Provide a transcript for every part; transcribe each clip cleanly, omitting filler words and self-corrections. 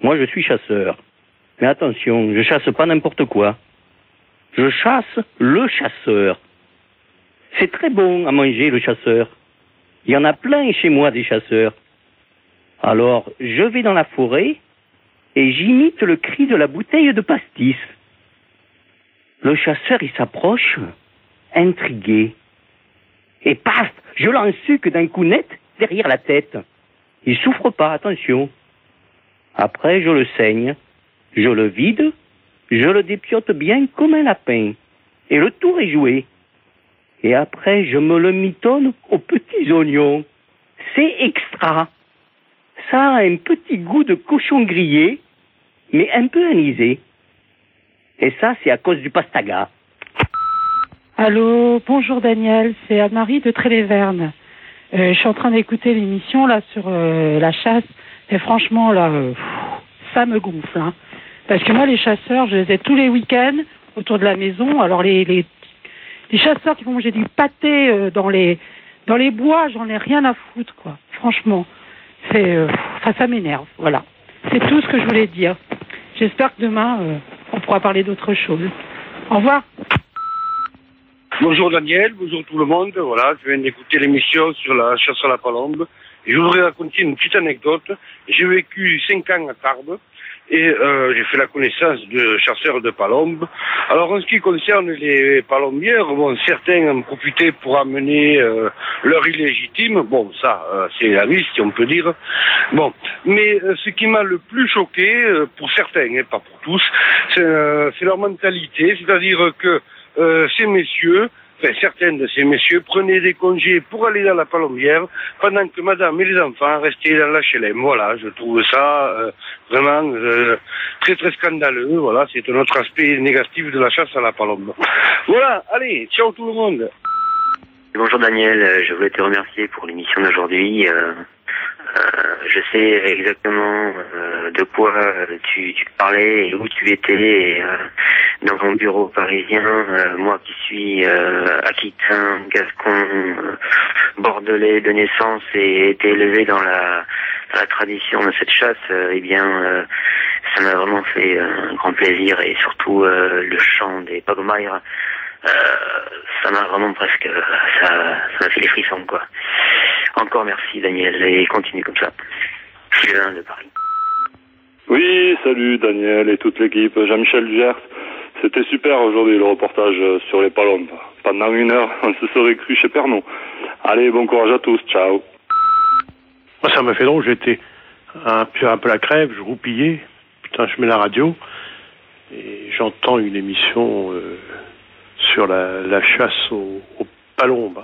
Moi, je suis chasseur. Mais attention, je chasse pas n'importe quoi. Je chasse le chasseur. C'est très bon à manger, le chasseur. Il y en a plein chez moi, des chasseurs. Alors, je vais dans la forêt et j'imite le cri de la bouteille de pastis. Le chasseur, il s'approche, intrigué. Et paf, je l'ensuque d'un coup net derrière la tête. Il souffre pas, attention. Après, je le saigne, je le vide, je le dépiote bien comme un lapin. Et le tour est joué. Et après, je me le mitonne aux petits oignons. C'est extra. Ça a un petit goût de cochon grillé, mais un peu anisé. Et ça, c'est à cause du pastaga. Allô, bonjour Daniel, c'est Anne-Marie de Tré-les-Vernes. Je suis en train d'écouter l'émission là sur la chasse, et franchement là, ça me gonfle. Hein. Parce que moi, les chasseurs, je les ai tous les week-ends autour de la maison. Alors les chasseurs qui vont manger du pâté dans les bois, j'en ai rien à foutre, quoi. Franchement, ça m'énerve. Voilà, c'est tout ce que je voulais dire. J'espère que demain, on pourra parler d'autre chose. Au revoir. Bonjour Daniel, bonjour tout le monde. Voilà, je viens d'écouter l'émission sur la chasse à la palombe. Et je voudrais raconter une petite anecdote. J'ai vécu 5 ans à Tarbes et j'ai fait la connaissance de chasseurs de palombes. Alors en ce qui concerne les palombières, bon, certains en profitaient pour amener leur illégitime. Bon, ça, c'est la vie, si on peut dire. Bon, mais ce qui m'a le plus choqué, pour certains, pas pour tous, c'est leur mentalité, c'est-à-dire que ces messieurs, certains de ces messieurs prenaient des congés pour aller dans la palombière pendant que madame et les enfants restaient dans la HLM. Voilà, je trouve ça vraiment très très scandaleux. Voilà, c'est un autre aspect négatif de la chasse à la palombe. Voilà, allez, ciao tout le monde. Bonjour Daniel, je voulais te remercier pour l'émission d'aujourd'hui. Je sais exactement de quoi tu parlais et où tu étais dans ton bureau parisien. Moi qui suis aquitain, gascon, bordelais de naissance et été élevé dans la tradition de cette chasse, ça m'a vraiment fait un grand plaisir et surtout le chant des Pogmaires. Ça m'a vraiment presque, ça m'a fait les frissons, quoi. Encore merci Daniel et continue comme ça. Sylvain de Paris. Oui, salut Daniel et toute l'équipe. Jean-Michel Gers. C'était super aujourd'hui le reportage sur les palombes. Pendant 1 heure, on se serait cru chez Pernod. Allez, bon courage à tous, ciao. Moi, ça m'a fait drôle, j'étais un peu à la crève, je roupillais. Putain, je mets la radio et j'entends une émission sur la chasse aux palombes.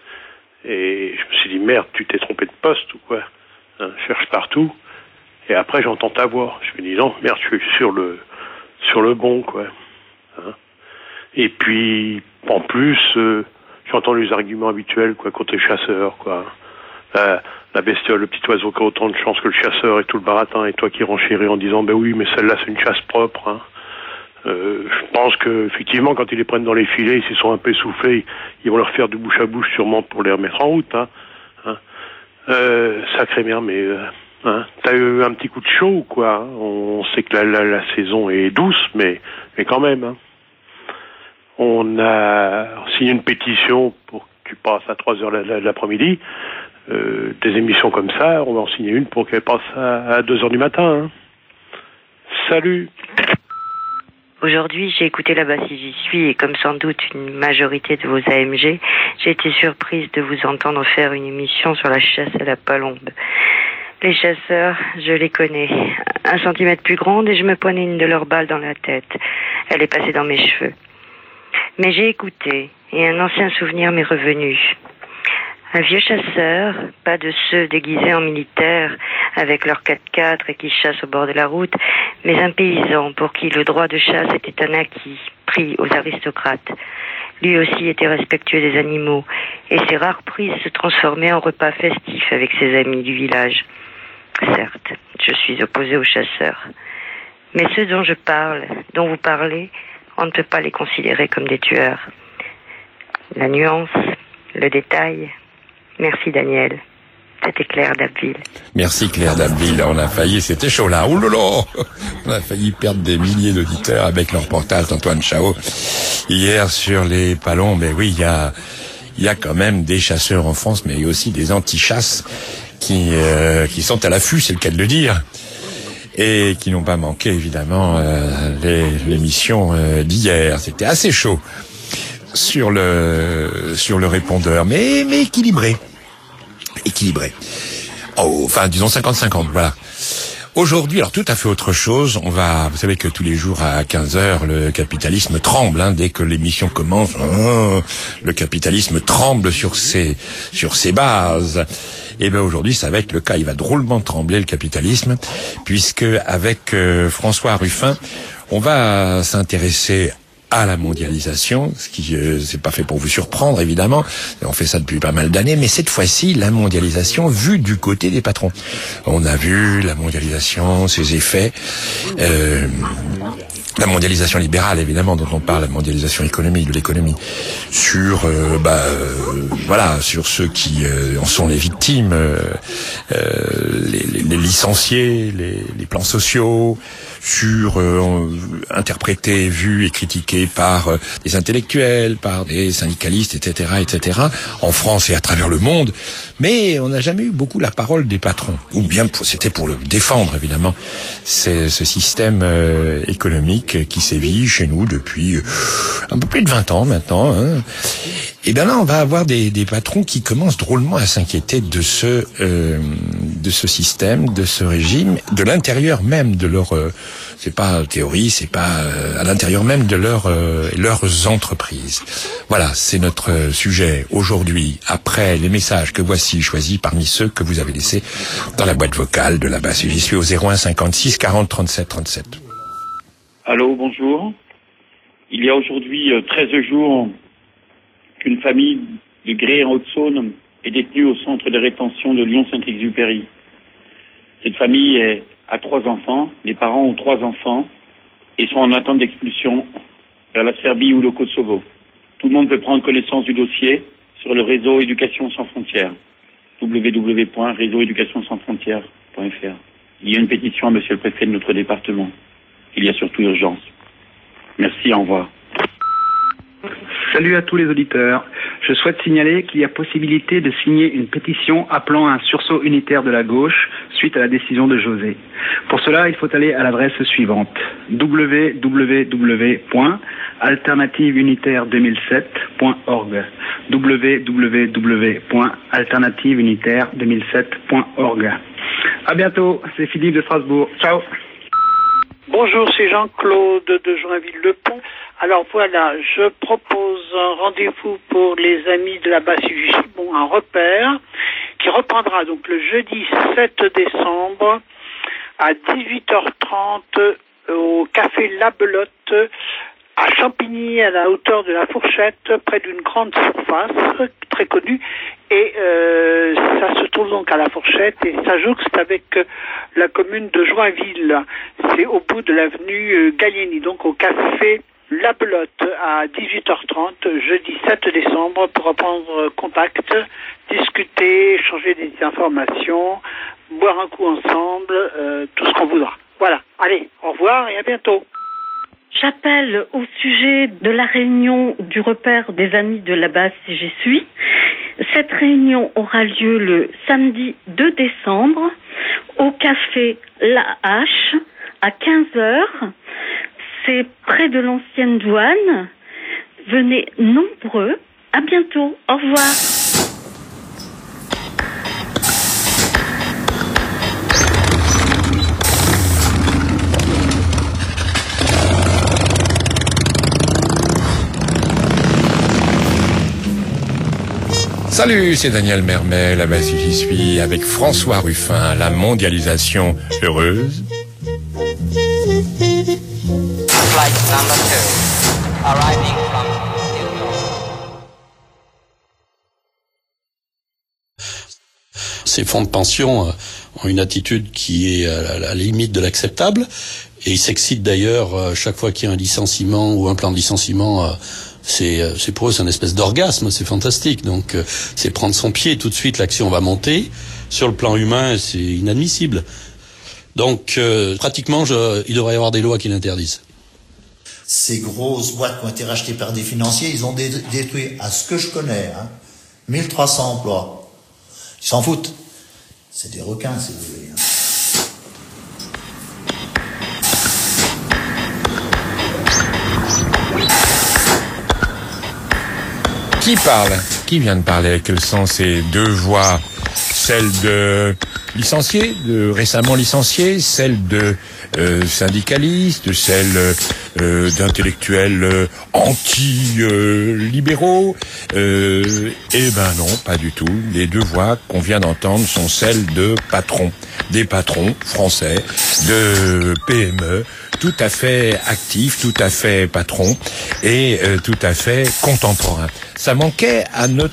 Et je me suis dit, merde, tu t'es trompé de poste ou quoi, hein, je cherche partout. Et après, j'entends ta voix. Je me dis, non, merde, je suis sur le bon, quoi. Hein. Et puis, en plus, j'entends les arguments habituels, quoi, contre les chasseurs, quoi. La bestiole, le petit oiseau qui a autant de chance que le chasseur et tout le baratin, et toi qui renchéris en disant, ben oui, mais celle-là, c'est une chasse propre, hein. Je pense que effectivement, quand ils les prennent dans les filets, s'ils sont un peu essoufflés, ils vont leur faire du bouche à bouche sûrement pour les remettre en route. Hein. Sacré merde, mais t'as eu un petit coup de chaud ou quoi, hein. On sait que la saison est douce, mais quand même. Hein. On a signé une pétition pour que tu passes à 3h l'après-midi. Des émissions comme ça, on va en signer une pour qu'elle passe à 2h du matin. Hein. Salut. Aujourd'hui, j'ai écouté là-bas si j'y suis et comme sans doute une majorité de vos AMG, j'ai été surprise de vous entendre faire une émission sur la chasse à la palombe. Les chasseurs, je les connais. 1 centimètre plus grande et je me prenais une de leurs balles dans la tête. Elle est passée dans mes cheveux. Mais j'ai écouté et un ancien souvenir m'est revenu. Un vieux chasseur, pas de ceux déguisés en militaires avec leurs 4x4 et qui chassent au bord de la route, mais un paysan pour qui le droit de chasse était un acquis, pris aux aristocrates. Lui aussi était respectueux des animaux, et ses rares prises se transformaient en repas festifs avec ses amis du village. Certes, je suis opposé aux chasseurs, mais ceux dont je parle, dont vous parlez, on ne peut pas les considérer comme des tueurs. La nuance, le détail. Merci Daniel. C'était Claire d'Abbeville. Merci Claire d'Abbeville. On a failli, c'était chaud là. Ouh là là, on a failli perdre des milliers d'auditeurs avec le reportage d'Antoine Chao hier sur les palombes. Mais oui, il y a quand même des chasseurs en France, mais il y a aussi des anti-chasses qui sont à l'affût, c'est le cas de le dire, et qui n'ont pas manqué évidemment l'émission d'hier. C'était assez chaud sur le répondeur, mais équilibré. Oh, enfin, disons 50-50, voilà. Aujourd'hui, alors tout à fait autre chose. Vous savez que tous les jours à 15h, le capitalisme tremble, dès que l'émission commence. Le capitalisme tremble sur ses bases. Et ben aujourd'hui, ça va être le cas. Il va drôlement trembler le capitalisme, puisque avec François Ruffin, on va s'intéresser à la mondialisation, ce qui c'est pas fait pour vous surprendre évidemment, on fait ça depuis pas mal d'années, mais cette fois-ci la mondialisation vue du côté des patrons. On a vu la mondialisation, ses effets, la mondialisation libérale évidemment dont on parle, la mondialisation économique de l'économie, sur sur ceux qui en sont les victimes, les licenciés, les plans sociaux, sur interprétés, vus et critiqués par des intellectuels, par des syndicalistes, etc., en France et à travers le monde. Mais on n'a jamais eu beaucoup la parole des patrons. Ou bien c'était pour le défendre, évidemment. C'est ce système économique qui sévit chez nous depuis un peu plus de 20 ans maintenant. Et bien là, on va avoir des patrons qui commencent drôlement à s'inquiéter de ce système, de ce régime, de l'intérieur même de leur c'est pas théorie, c'est pas à l'intérieur même de leurs entreprises. Voilà, c'est notre sujet aujourd'hui, après les messages que voici choisis parmi ceux que vous avez laissés dans la boîte vocale de la base. J'y suis au 01 56 40 37 37. Allô, bonjour. Il y a aujourd'hui 13 jours qu'une famille de Gré en Haute-Saône est détenue au centre de rétention de Lyon-Saint-Exupéry. Cette famille a 3 enfants, les parents ont 3 enfants et sont en attente d'expulsion vers la Serbie ou le Kosovo. Tout le monde peut prendre connaissance du dossier sur le réseau Éducation sans frontières, www.réseauéducationsansfrontières.fr. Il y a une pétition à monsieur le préfet de notre département. Il y a surtout urgence. Merci, au revoir. Salut à tous les auditeurs. Je souhaite signaler qu'il y a possibilité de signer une pétition appelant à un sursaut unitaire de la gauche suite à la décision de José. Pour cela, il faut aller à l'adresse suivante: www.alternativeunitaire2007.org www.alternativeunitaire2007.org. À bientôt, c'est Philippe de Strasbourg. Ciao. Bonjour, c'est Jean-Claude de Joinville-le-Pont. Alors voilà, je propose un rendez-vous pour les amis de la Basse-Jugie, un repère qui reprendra donc le jeudi 7 décembre à 18h30 au café La Belote à Champigny, à la hauteur de la Fourchette, près d'une grande surface très connue. Et ça se trouve donc à la Fourchette et ça jouxte avec la commune de Joinville. C'est au bout de l'avenue Gallieni, donc au café La Belote à 18h30, jeudi 7 décembre, pour reprendre contact, discuter, échanger des informations, boire un coup ensemble, tout ce qu'on voudra. Voilà, allez, au revoir et à bientôt. J'appelle au sujet de la réunion du repère des amis de la base si j'y suis. Cette réunion aura lieu le samedi 2 décembre au café La Hache à 15h. C'est près de l'ancienne douane. Venez nombreux. À bientôt. Au revoir. Salut, c'est Daniel Mermet, là-bas si j'y suis, avec François Ruffin, la mondialisation heureuse. Flight number 2, arriving from New York. Ces fonds de pension ont une attitude qui est à la limite de l'acceptable, et ils s'excitent d'ailleurs chaque fois qu'il y a un licenciement ou un plan de licenciement. C'est pour eux, c'est une espèce d'orgasme, c'est fantastique. Donc c'est prendre son pied, tout de suite l'action va monter. sur le plan humain, c'est inadmissible. Donc, pratiquement, il devrait y avoir des lois qui l'interdisent. Ces grosses boîtes qui ont été rachetées par des financiers, ils ont détruit, à ce que je connais, 1300 emplois. Ils s'en foutent. C'est des requins, si vous voulez. Qui parle? Qui vient de parler? Quelles sont ces deux voix? Celle de licenciés, de récemment licenciés, celle de syndicalistes, celle d'intellectuels anti-libéraux. Eh ben non, pas du tout. Les deux voix qu'on vient d'entendre sont celles de patrons, des patrons français, de PME, tout à fait actifs, tout à fait patrons et tout à fait contemporains. Ça manquait à nos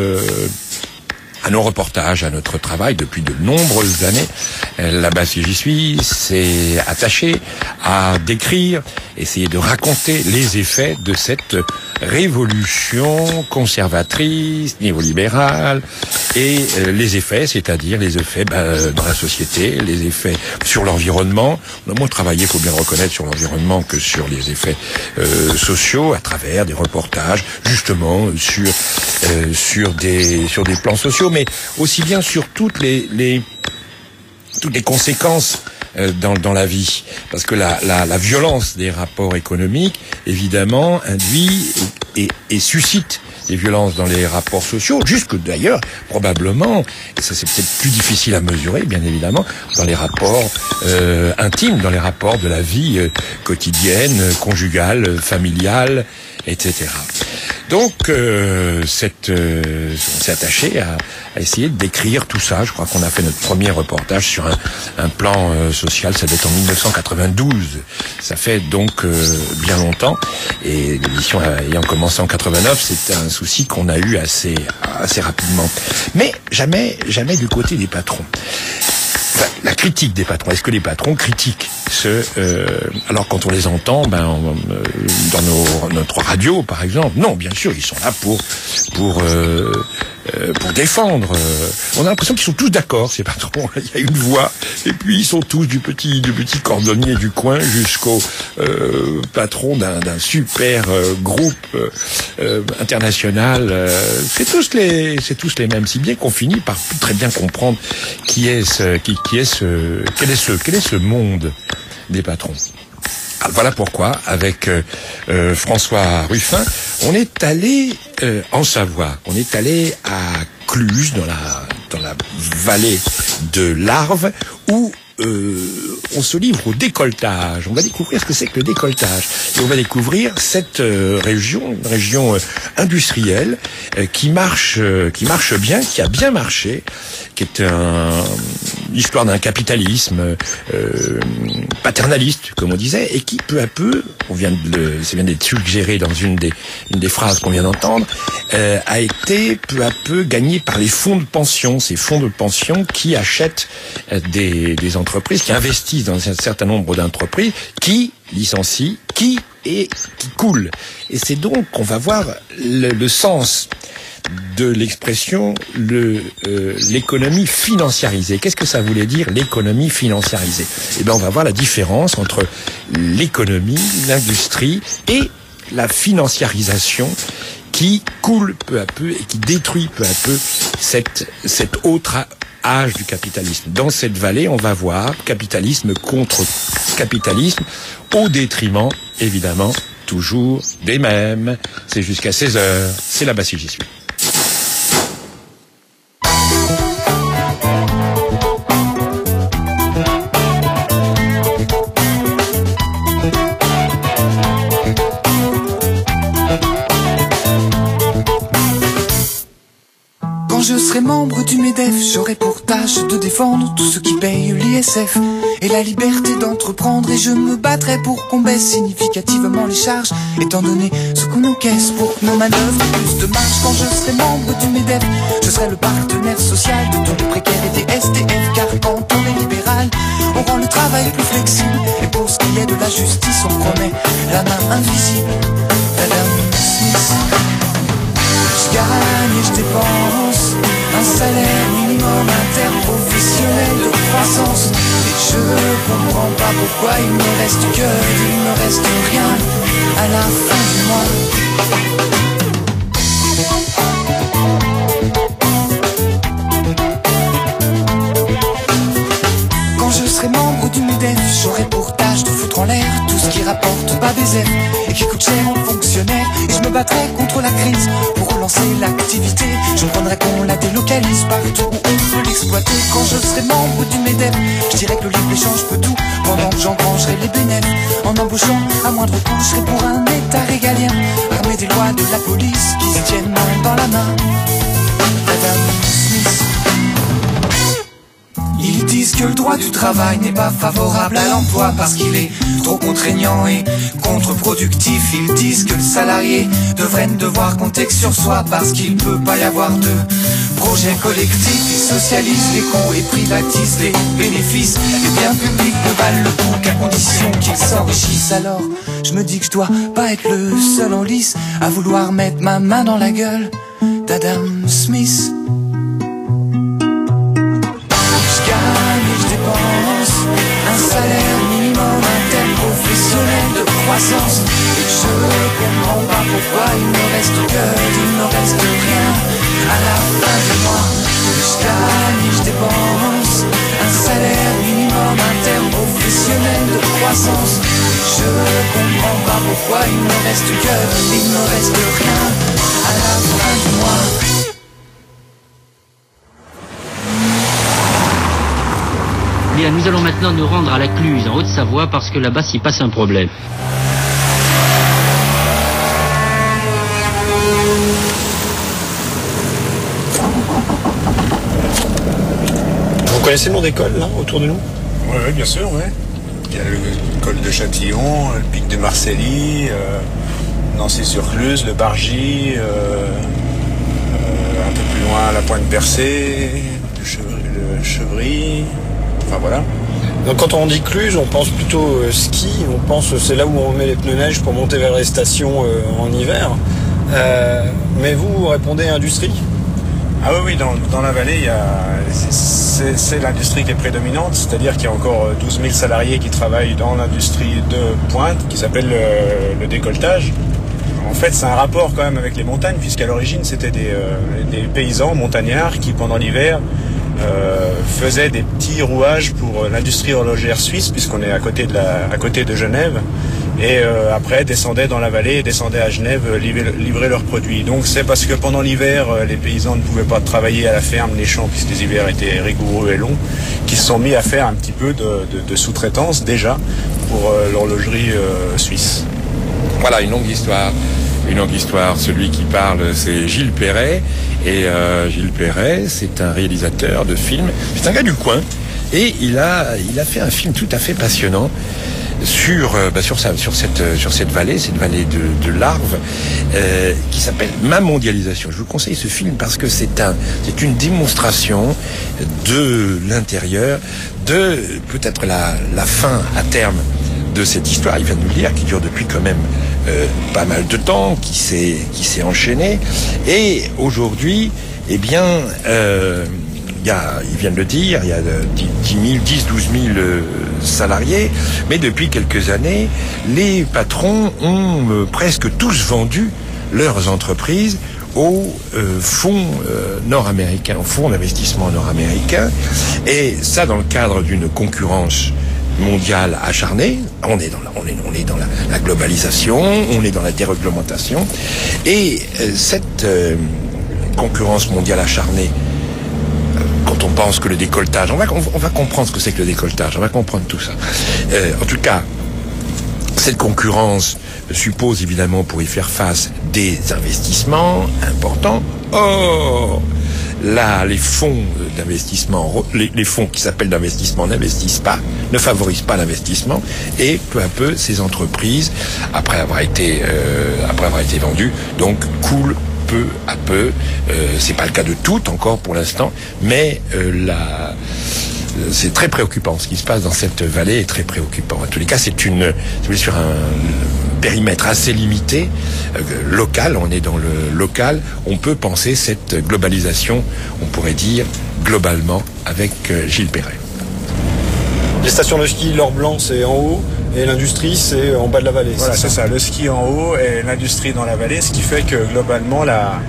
reportages, à notre travail depuis de nombreuses années. Là-bas, si j'y suis, c'est attaché à décrire, essayer de raconter les effets de cette révolution conservatrice, néolibérale, et les effets, c'est-à-dire les effets dans la société, les effets sur l'environnement. On a moins travaillé, il faut bien le reconnaître, sur l'environnement que sur les effets sociaux, à travers des reportages, justement, sur des plans sociaux, mais aussi bien sur toutes les conséquences dans la vie, parce que la violence des rapports économiques évidemment induit et suscite des violences dans les rapports sociaux, jusque d'ailleurs probablement, et ça c'est peut-être plus difficile à mesurer bien évidemment, dans les rapports intimes, dans les rapports de la vie quotidienne, conjugale, familiale, etc. Donc, on s'est attaché à essayer de décrire tout ça. Je crois qu'on a fait notre premier reportage sur un plan social, ça date en 1992. Ça fait donc bien longtemps. Et l'émission ayant commencé en 89, c'était un souci qu'on a eu assez rapidement. Mais jamais du côté des patrons. La critique des patrons. Est-ce que les patrons critiquent alors quand on les entend, dans notre radio, par exemple? Non, bien sûr, ils sont là pour défendre. On a l'impression qu'ils sont tous d'accord, ces patrons. Il y a une voix, et puis ils sont tous du petit cordonnier du coin jusqu'au patron d'un super groupe international. C'est tous les mêmes, si bien qu'on finit par plus très bien comprendre quel est ce monde des patrons. Alors voilà pourquoi, avec François Ruffin, on est allé en Savoie. On est allé à Cluses, dans la vallée de l'Arve, où on se livre au décolletage. On va découvrir ce que c'est que le décolletage. Et on va découvrir cette région, une région industrielle qui marche bien, qui a bien marché, qui est l'histoire d'un capitalisme paternaliste, comme on disait, et qui peu à peu, ça vient d'être suggéré dans une des phrases qu'on vient d'entendre, a été peu à peu gagné par les fonds de pension, ces fonds de pension qui achètent des entreprises, qui investissent dans un certain nombre d'entreprises, qui licencient, qui coulent. Et c'est donc qu'on va voir le sens de l'expression l'économie financiarisée. Qu'est-ce que ça voulait dire, l'économie financiarisée? Eh bien, on va voir la différence entre l'économie, l'industrie et la financiarisation qui coule peu à peu et qui détruit peu à peu cet autre âge du capitalisme. Dans cette vallée, on va voir capitalisme contre capitalisme au détriment, évidemment, toujours des mêmes. C'est jusqu'à 16h. C'est là-bas si j'y suis. Je serai membre du MEDEF, j'aurai pour tâche de défendre tous ceux qui payent l'ISF et la liberté d'entreprendre, et je me battrai pour qu'on baisse significativement les charges, étant donné ce qu'on encaisse pour nos manœuvres, plus de marge. Quand je serai membre du MEDEF, je serai le partenaire social de tous les précaires et des SDF, car quand on est libéral, on rend le travail plus flexible, et pour ce qui est de la justice, on promet la main invisible. Madame Smith, je gagne et je dépense un salaire minimum interprofessionnel de croissance. Et je comprends pas pourquoi il me reste rien à la fin du mois. Quand je serai membre du MEDEF, j'aurai pour tâche de foutre en l'air tout ce qui rapporte pas des aides et qui coûte cher aux fonctionnaires. Et je me battrai contre la crise pour relancer l'activité. Je prendrai qu'on la délocalise partout où on peut l'exploiter. Quand je serai membre du MEDEF, je dirais que le libre-échange peut tout, pendant que j'engrangerai les bénéfices. En embauchant à moindre coût, je serai pour un état régalien, armé des lois de la police qui se tiennent main dans la main. Madame Smith. Ils disent que le droit du travail n'est pas favorable à l'emploi parce qu'il est trop contraignant et contre-productif. Ils disent que le salarié devrait ne devoir compter que sur soi parce qu'il peut pas y avoir de projet collectif. Ils socialisent les coûts et privatisent les bénéfices. Les biens publics ne valent le coup qu'à condition qu'ils s'enrichissent. Alors je me dis que je dois pas être le seul en lice à vouloir mettre ma main dans la gueule d'Adam Smith. Un salaire minimum interprofessionnel de croissance. Et je comprends pas pourquoi il me reste rien à la fin du mois. Je gagne et je dépense un salaire minimum interprofessionnel de croissance. Et je comprends pas pourquoi il me reste rien à la fin du mois. Bien, nous allons maintenant nous rendre à la Cluse, en Haute-Savoie, parce que là-bas s'y passe un problème. Vous connaissez le nom d'école, là, autour de nous? Oui, bien sûr, oui. Il y a l'école de Châtillon, le Pic de Marcilly, Nancy-sur-Cluse, le Bargy, un peu plus loin, la Pointe-Percée, le Chevry... Enfin voilà. Donc quand on dit Cluse, on pense plutôt ski, on pense c'est là où on met les pneus neige pour monter vers les stations en hiver. Mais vous répondez industrie? Ah oui, dans la vallée, c'est l'industrie qui est prédominante, c'est-à-dire qu'il y a encore 12 000 salariés qui travaillent dans l'industrie de pointe, qui s'appelle le décolletage. En fait, c'est un rapport quand même avec les montagnes, puisqu'à l'origine, c'était des paysans montagnards qui, pendant l'hiver, faisaient des petits rouages pour l'industrie horlogère suisse, puisqu'on est à côté de Genève, et après descendaient dans la vallée et descendaient à Genève livrer leurs produits. Donc c'est parce que pendant l'hiver, les paysans ne pouvaient pas travailler à la ferme, les champs, puisque les hivers étaient rigoureux et longs, qu'ils se sont mis à faire un petit peu de sous-traitance déjà pour l'horlogerie suisse. Voilà, une longue histoire. Une longue histoire. Celui qui parle, c'est Gilles Perret. Et Gilles Perret, c'est un réalisateur de films. C'est un gars du coin. Et il a fait un film tout à fait passionnant sur cette vallée, de l'Arve, qui s'appelle Ma mondialisation. Je vous conseille ce film parce que c'est une démonstration de l'intérieur, de peut-être la fin à terme de cette histoire, il vient de nous le dire, qui dure depuis quand même pas mal de temps, qui s'est enchaîné. Et aujourd'hui, eh bien, il vient de le dire, il y a 12 000 salariés, mais depuis quelques années, les patrons ont presque tous vendu leurs entreprises au fonds nord-américain, au fonds d'investissement nord-américain, et ça dans le cadre d'une concurrence mondiale acharnée. On est dans la globalisation, on est dans la déréglementation, et cette concurrence mondiale acharnée, quand on pense que le décolletage, on va comprendre ce que c'est que le décolletage, on va comprendre tout ça. En tout cas, cette concurrence suppose évidemment, pour y faire face, des investissements importants. Or, là, les fonds d'investissement, les fonds qui s'appellent d'investissement n'investissent pas, ne favorisent pas l'investissement, et peu à peu, ces entreprises, après avoir été vendues, donc coulent peu à peu. C'est pas le cas de toutes encore pour l'instant, mais c'est très préoccupant. Ce qui se passe dans cette vallée est très préoccupant. En tous les cas, c'est sur un périmètre assez limité, local, on est dans le local, on peut penser cette globalisation, on pourrait dire globalement, avec Gilles Perret. Les stations de ski, l'or blanc, c'est en haut, et l'industrie, c'est en bas de la vallée. Voilà, c'est ça. Le ski en haut et l'industrie dans la vallée, ce qui fait que globalement, la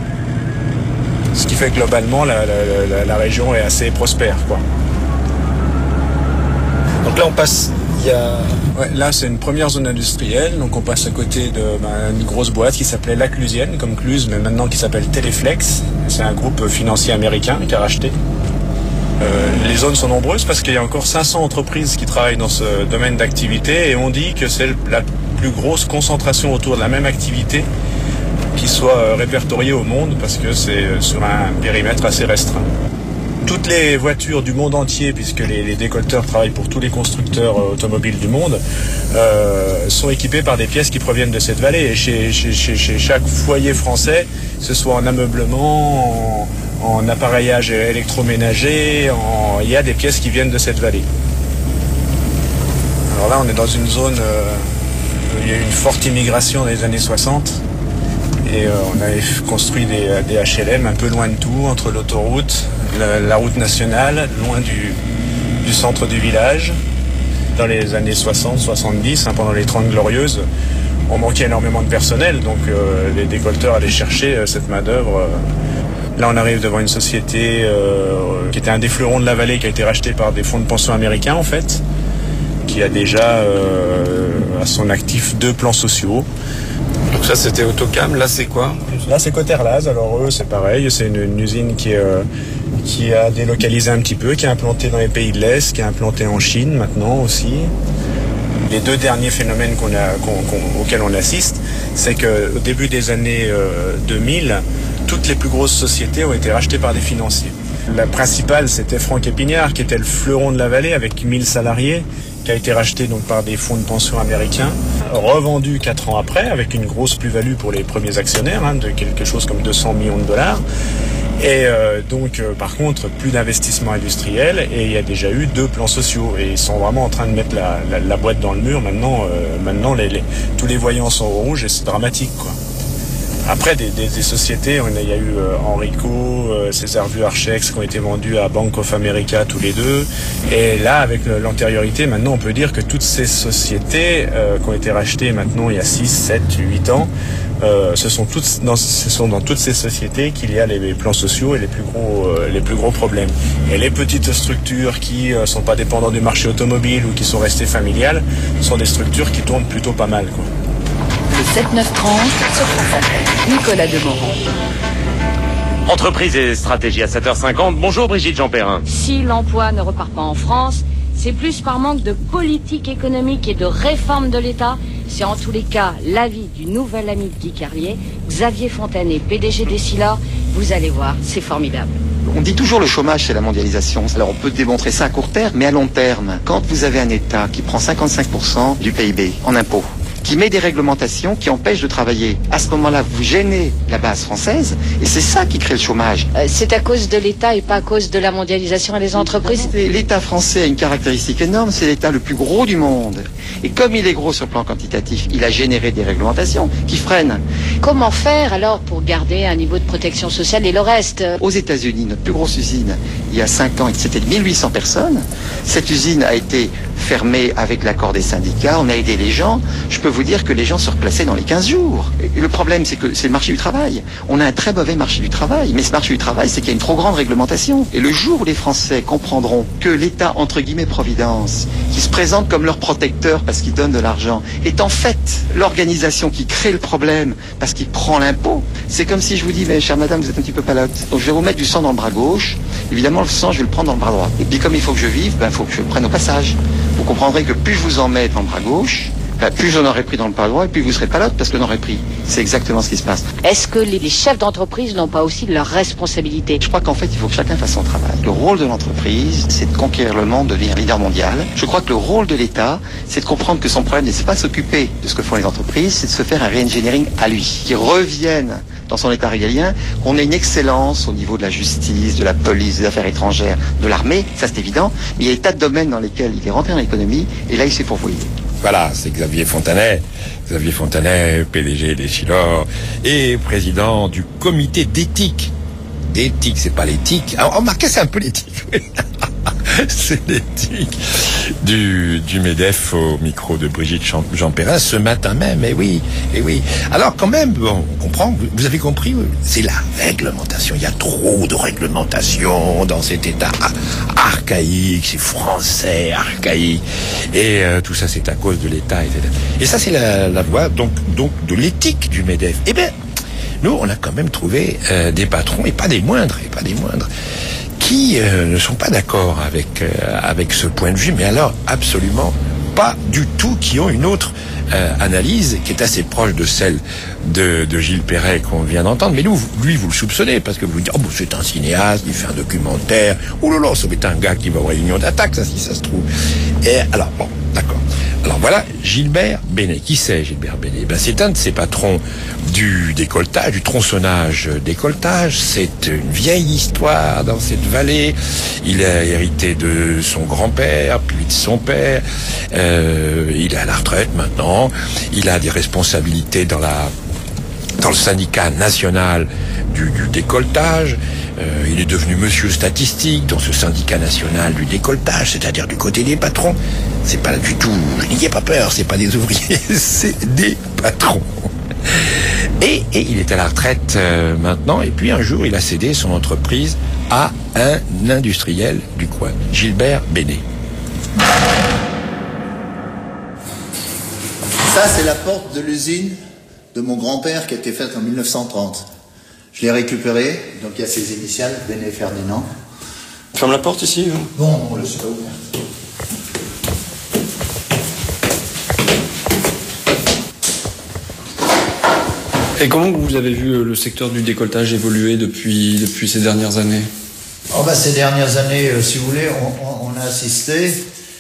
région est assez prospère, quoi. Donc là, on passe... Ouais, là, c'est une première zone industrielle, donc on passe à côté d'une grosse boîte qui s'appelait La Clusienne, comme Cluse, mais maintenant qui s'appelle Teleflex. C'est un groupe financier américain qui a racheté. Les zones sont nombreuses parce qu'il y a encore 500 entreprises qui travaillent dans ce domaine d'activité et on dit que c'est la plus grosse concentration autour de la même activité qui soit répertoriée au monde parce que c'est sur un périmètre assez restreint. Toutes les voitures du monde entier, puisque les décolteurs travaillent pour tous les constructeurs automobiles du monde, sont équipées par des pièces qui proviennent de cette vallée. Et chez chaque foyer français, que ce soit en ameublement, en appareillage électroménager, il y a des pièces qui viennent de cette vallée. Alors là, on est dans une zone où il y a eu une forte immigration dans les années 60. Et on avait construit des HLM un peu loin de tout, entre l'autoroute, la route nationale, loin du centre du village. Dans les années 60-70, pendant les 30 glorieuses, on manquait énormément de personnel, donc les décolteurs allaient chercher cette main-d'œuvre. Là, on arrive devant une société qui était un des fleurons de la vallée, qui a été racheté par des fonds de pension américains, en fait, qui a déjà à son actif 2 plans sociaux. Donc ça, c'était Autocam. Là, c'est quoi? Là, c'est Coterlaz. Alors eux, c'est pareil. C'est une usine qui a délocalisé un petit peu, qui est implantée dans les pays de l'Est, qui est implantée en Chine maintenant aussi. Les 2 derniers phénomènes auxquels on assiste, c'est qu'au début des années 2000, toutes les plus grosses sociétés ont été rachetées par des financiers. La principale, c'était Franck Epignard, qui était le fleuron de la vallée avec 1000 salariés, qui a été racheté donc par des fonds de pension américains, revendu 4 ans après avec une grosse plus-value pour les premiers actionnaires, de quelque chose comme 200 millions de dollars. Et donc, par contre, plus d'investissement industriel et il y a déjà eu 2 plans sociaux et ils sont vraiment en train de mettre la boîte dans le mur. Maintenant, tous les voyants sont au rouge et c'est dramatique, quoi. Après, des sociétés, il y a eu Enrico, César Vuarchex qui ont été vendus à Bank of America tous les 2. Et là, avec l'antériorité, maintenant, on peut dire que toutes ces sociétés qui ont été rachetées maintenant il y a 6, 7, 8 ans, ce sont dans toutes ces sociétés qu'il y a les plans sociaux et les plus gros problèmes. Et les petites structures qui sont pas dépendantes du marché automobile ou qui sont restées familiales sont des structures qui tournent plutôt pas mal, quoi. Le 7-9-30 sur France Inter. Nicolas Demorand. Entreprise et stratégie à 7h50. Bonjour Brigitte Jean-Perrin. Si l'emploi ne repart pas en France, c'est plus par manque de politique économique et de réforme de l'État. C'est en tous les cas l'avis du nouvel ami de Guy Carlier, Xavier Fontanet, PDG d'Essilor. Vous allez voir, c'est formidable. On dit toujours le chômage, c'est la mondialisation. Alors on peut démontrer ça à court terme, mais à long terme, quand vous avez un État qui prend 55% du PIB en impôts, qui met des réglementations qui empêchent de travailler. À ce moment-là, vous gênez la base française et c'est ça qui crée le chômage. C'est à cause de l'État et pas à cause de la mondialisation et des entreprises. L'État français a une caractéristique énorme, c'est l'État le plus gros du monde. Et comme il est gros sur le plan quantitatif, il a généré des réglementations qui freinent. Comment faire alors pour garder un niveau de protection sociale et le reste? Aux États-Unis, notre plus grosse usine, il y a 5 ans, c'était 1800 personnes. Cette usine a été fermée avec l'accord des syndicats, on a aidé les gens. Je peux vous dire que les gens se replaçaient dans les 15 jours. Et le problème, c'est que c'est le marché du travail. On a un très mauvais marché du travail. Mais ce marché du travail, c'est qu'il y a une trop grande réglementation. Et le jour où les Français comprendront que l'État, entre guillemets, Providence, qui se présente comme leur protecteur parce qu'il donne de l'argent, est en fait l'organisation qui crée le problème parce qu'il prend l'impôt. C'est comme si je vous dis, mais chère madame, vous êtes un petit peu palote. Donc je vais vous mettre du sang dans le bras gauche. Évidemment, le sang, je vais le prendre dans le bras droit. Et puis comme il faut que je vive, il faut que je le prenne au passage. Vous comprendrez que plus je vous en mets dans le bras gauche, plus j'en aurais pris dans le bras droit et plus vous serez pas l'autre parce que j'en aurais pris. C'est exactement ce qui se passe. Est-ce que les chefs d'entreprise n'ont pas aussi leurs responsabilités? Je crois qu'en fait, il faut que chacun fasse son travail. Le rôle de l'entreprise, c'est de conquérir le monde, de devenir leader mondial. Je crois que le rôle de l'État, c'est de comprendre que son problème, c'est pas s'occuper de ce que font les entreprises, c'est de se faire un re-engineering à lui. Qui revienne dans son état régalien, qu'on ait une excellence au niveau de la justice, de la police, des affaires étrangères, de l'armée, ça c'est évident. Mais il y a des tas de domaines dans lesquels il est rentré dans l'économie et là il s'est fourvoyé. Voilà, c'est Xavier Fontanet. Xavier Fontanet, PDG d'Essilor et président du comité d'éthique. D'éthique, c'est pas l'éthique. Alors, remarquez, c'est un peu l'éthique. C'est l'éthique du MEDEF au micro de Brigitte Jean Perrin ce matin même. Et oui. Alors quand même, bon, on comprend, vous avez compris, c'est la réglementation. Il y a trop de réglementation dans cet état archaïque, c'est français, archaïque. Et tout ça, c'est à cause de l'état, etc. Et ça, c'est la voie donc de l'éthique du MEDEF. Eh bien, nous, on a quand même trouvé des patrons, et pas des moindres, qui ne sont pas d'accord avec ce point de vue, mais alors absolument pas du tout, qui ont une autre analyse qui est assez proche de celle de Gilles Perret qu'on vient d'entendre. Mais lui, vous le soupçonnez, parce que vous vous dites, c'est un cinéaste, il fait un documentaire, oh là là, ça va être un gars qui va avoir une réunion d'attaque, ça, si ça se trouve. Et alors, bon, d'accord. Alors voilà, Gilbert Bénet. Qui c'est Gilbert Bénet? C'est un de ses patrons du décolletage, du tronçonnage décolletage. C'est une vieille histoire dans cette vallée. Il a hérité de son grand-père, puis de son père. Il est à la retraite maintenant. Il a des responsabilités dans le syndicat national du décolletage. Il est devenu monsieur statistique dans ce syndicat national du décolletage, c'est-à-dire du côté des patrons. C'est pas du tout, n'ayez pas peur, c'est pas des ouvriers, c'est des patrons. Et il est à la retraite maintenant, et puis un jour il a cédé son entreprise à un industriel du coin, Gilbert Bénet. Ça, c'est la porte de l'usine de mon grand-père qui a été faite en 1930. Je l'ai récupérée, donc il y a ses initiales, Bénet Ferdinand. Ferme la porte ici. Bon, on ne laisse pas ouvert. Et comment vous avez vu le secteur du décolletage évoluer depuis ces dernières années? Ces dernières années, si vous voulez, on a assisté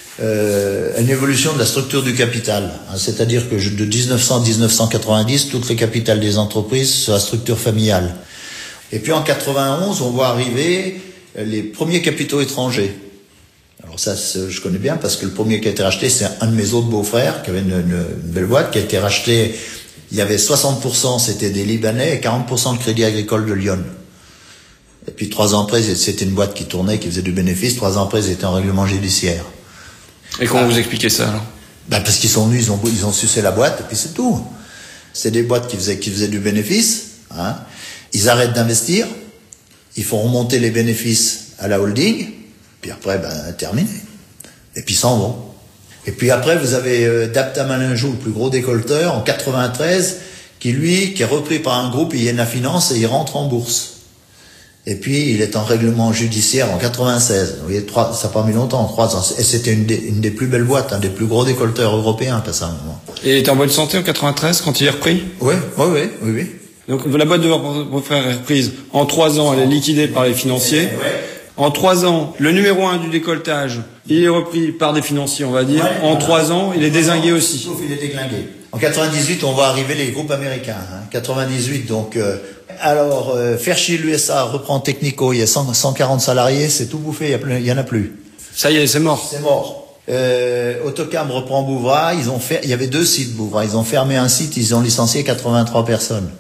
à une évolution de la structure du capital. C'est-à-dire que de 1900 à 1990, toutes les capitales des entreprises sont à structure familiale. Et puis en 91, on voit arriver les premiers capitaux étrangers. Alors ça, je connais bien parce que le premier qui a été racheté, c'est un de mes autres beaux-frères qui avait une belle boîte qui a été racheté. Il y avait 60%, c'était des Libanais, et 40% de Crédit Agricole de Lyon. Et puis 3 ans après, c'était une boîte qui tournait, qui faisait du bénéfice. 3 ans après, ils étaient en règlement judiciaire. Et comment vous expliquez ça alors? Parce qu'ils sont venus, ils ont sucé la boîte, et puis c'est tout. C'est des boîtes qui faisaient du bénéfice. Ils arrêtent d'investir, ils font remonter les bénéfices à la holding, puis après, terminé. Et puis ils s'en vont. Et puis après, vous avez Dapta Malinjou, le plus gros décolleteur, en 93, qui est repris par un groupe, IENA Finance, et il rentre en bourse. Et puis, il est en règlement judiciaire en 96. Vous voyez, ça n'a pas mis longtemps, 3 ans. Et c'était une des plus belles boîtes, un des plus gros décolleteurs européens, à un moment. Et il était en bonne santé en 93, quand il est repris? Oui. Donc, la boîte de vos frères est reprise. En 3 ans, elle est liquidée par les financiers. Ouais. En 3 ans, le numéro 1 du décolletage, il est repris par des financiers, on va dire. En 3 ans, il est dézingué aussi. Sauf il est déglingué. En 98, on voit arriver les groupes américains. 98, donc... Fairchild USA reprend Technico, il y a 140 salariés, c'est tout bouffé, il y en a plus. Ça y est, c'est mort. C'est mort. Autocam reprend Bouvra, il y avait 2 sites Bouvra, ils ont fermé un site, ils ont licencié 83 personnes.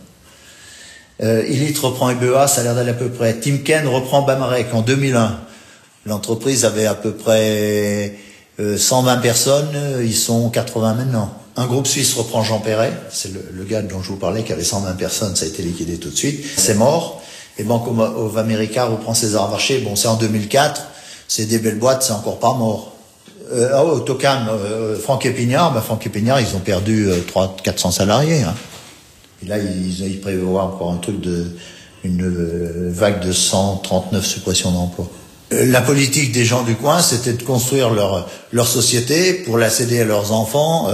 Elite reprend EBA, ça a l'air d'aller à peu près. Timken reprend Bamarek en 2001. L'entreprise avait à peu près 120 personnes, ils sont 80 maintenant. Un groupe suisse reprend Jean Perret, c'est le gars dont je vous parlais qui avait 120 personnes, ça a été liquidé tout de suite, c'est mort. Et Bank of America reprend César Marché, bon c'est en 2004, c'est des belles boîtes, c'est encore pas mort. Autocam, Franck Epignard, ils ont perdu 400 salariés. Et là, ils prévoient encore un truc une vague de 139 suppressions d'emplois. La politique des gens du coin, c'était de construire leur société pour la céder à leurs enfants,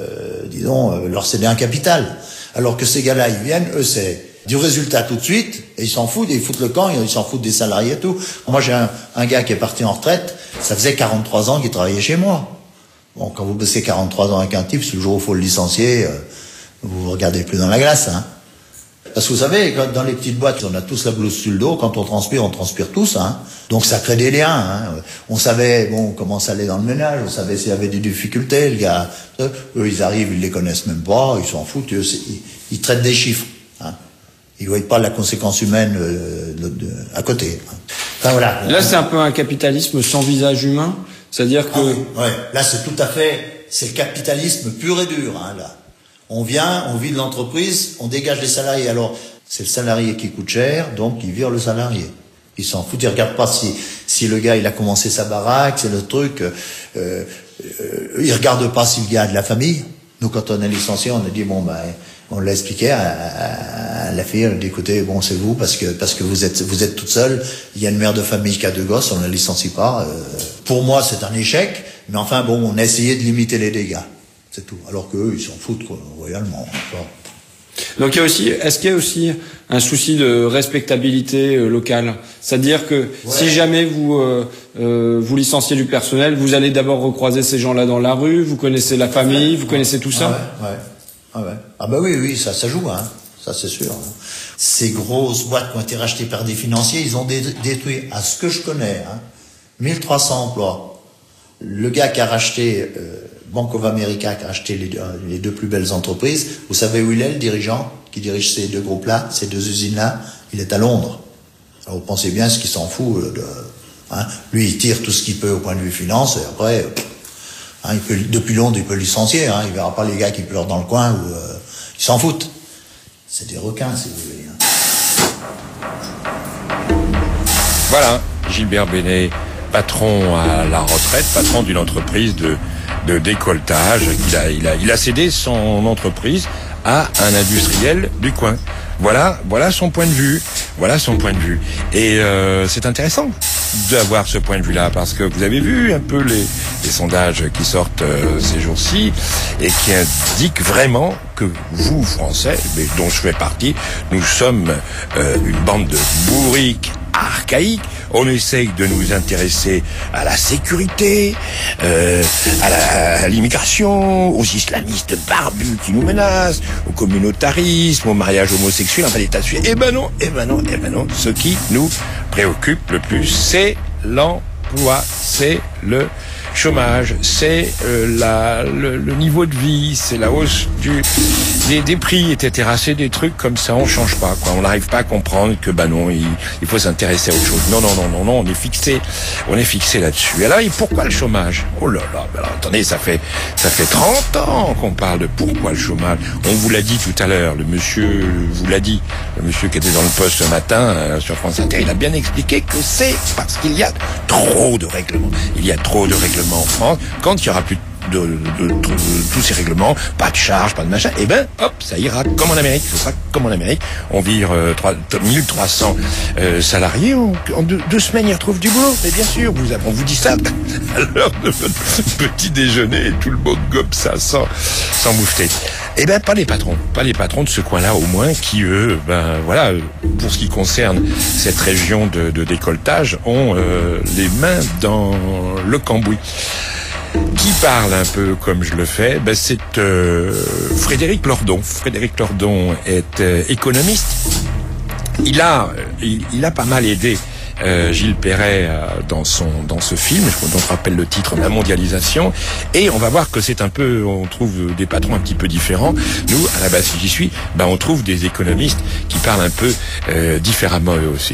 leur céder un capital. Alors que ces gars-là, ils viennent, eux, c'est du résultat tout de suite, et ils s'en foutent, et ils foutent le camp, ils s'en foutent des salariés et tout. Moi, j'ai un gars qui est parti en retraite, ça faisait 43 ans qu'il travaillait chez moi. Bon, quand vous bossez 43 ans avec un type, c'est le jour où il faut le licencier, vous regardez plus dans la glace, Parce que vous savez, dans les petites boîtes, on a tous la blouse sur le dos. Quand on transpire tous. Hein. Donc ça crée des liens. Hein. On savait comment ça allait dans le ménage. On savait s'il y avait des difficultés. Le gars, eux, ils arrivent, ils les connaissent même pas. Ils s'en foutent. Ils traitent des chiffres. Hein. Ils voient pas la conséquence humaine à côté. Hein. Enfin, voilà. Là, c'est un peu un capitalisme sans visage humain. C'est-à-dire que... ouais. Là, c'est tout à fait... C'est le capitalisme pur et dur. Hein, là. On vient, on vit de l'entreprise, on dégage les salariés. Alors, c'est le salarié qui coûte cher, donc il vire le salarié. Il s'en fout, il regarde pas si le gars il a commencé sa baraque, c'est le truc. Il regarde pas si le gars a de la famille. Nous, quand on est licencié, on a dit on l'a expliqué à la fille, on a dit écoutez, c'est vous parce que vous êtes toute seule. Il y a une mère de famille qui a 2 gosses, on ne la licencie pas. Pour moi, c'est un échec, mais enfin on a essayé de limiter les dégâts. C'est tout. Alors qu'eux, ils s'en foutent, royalement. Donc est-ce qu'il y a aussi un souci de respectabilité locale? C'est-à-dire que si jamais vous licenciez du personnel, vous allez d'abord recroiser ces gens-là dans la rue, vous connaissez la famille, vous connaissez tout ça? Ah bah oui, ça joue, hein. Ça c'est sûr. Ces grosses boîtes qui ont été rachetées par des financiers, ils ont détruit, à ce que je connais, 1300 emplois. Le gars qui a racheté... Bank of America qui a acheté les 2 plus belles entreprises. Vous savez où il est, le dirigeant qui dirige ces 2 groupes-là, ces 2 usines-là? Il est à Londres. Alors vous pensez bien ce qu'il s'en fout. Lui, il tire tout ce qu'il peut au point de vue finance, et après, depuis Londres, il peut licencier. Il verra pas les gars qui pleurent dans le coin, ils s'en foutent. C'est des requins, si vous voulez. Voilà, Gilbert Bénet, patron à la retraite, patron d'une entreprise de décolletage. Il a cédé son entreprise à un industriel du coin. Voilà son point de vue. Et c'est intéressant d'avoir ce point de vue-là, parce que vous avez vu un peu les sondages qui sortent ces jours-ci et qui indiquent vraiment que vous, Français, mais dont je fais partie, nous sommes une bande de bourriques archaïques. On essaye de nous intéresser à la sécurité, à l'immigration, aux islamistes barbus qui nous menacent, au communautarisme, au mariage homosexuel, enfin des tas de sujets. Eh ben non. Ce qui nous préoccupe le plus, c'est l'emploi, c'est le chômage, c'est le niveau de vie, c'est la hausse des prix, etc. C'est des trucs comme ça, on change pas, quoi. On n'arrive pas à comprendre que il faut s'intéresser à autre chose. Non, on est fixé là-dessus. Alors, pourquoi le chômage? Oh là là, alors, attendez, ça fait 30 ans qu'on parle de pourquoi le chômage. On vous l'a dit tout à l'heure, le monsieur qui était dans le poste ce matin sur France Inter, il a bien expliqué que c'est parce qu'il y a trop de règlements. Il y a trop de règlements en France. Quand il y aura plus de tous ces règlements, pas de charges, pas de machin, et hop, ça ira comme en Amérique. Ce sera comme en Amérique. On vire 1300 salariés. En 2 semaines, ils retrouvent du boulot. Mais bien sûr, on vous dit ça à l'heure de votre petit déjeuner et tout le monde gobe ça sans moufter. Pas les patrons de ce coin-là, au moins, qui eux, pour ce qui concerne cette région de décolletage, ont les mains dans le cambouis. Qui parle un peu comme je le fais, c'est Frédéric Lordon. Frédéric Lordon est économiste. Il a pas mal aidé Gilles Perret dans ce film, dont on rappelle le titre, La mondialisation, et on va voir que c'est un peu, on trouve des patrons un petit peu différents. Nous, à la base, si j'y suis, on trouve des économistes qui parlent un peu différemment eux aussi.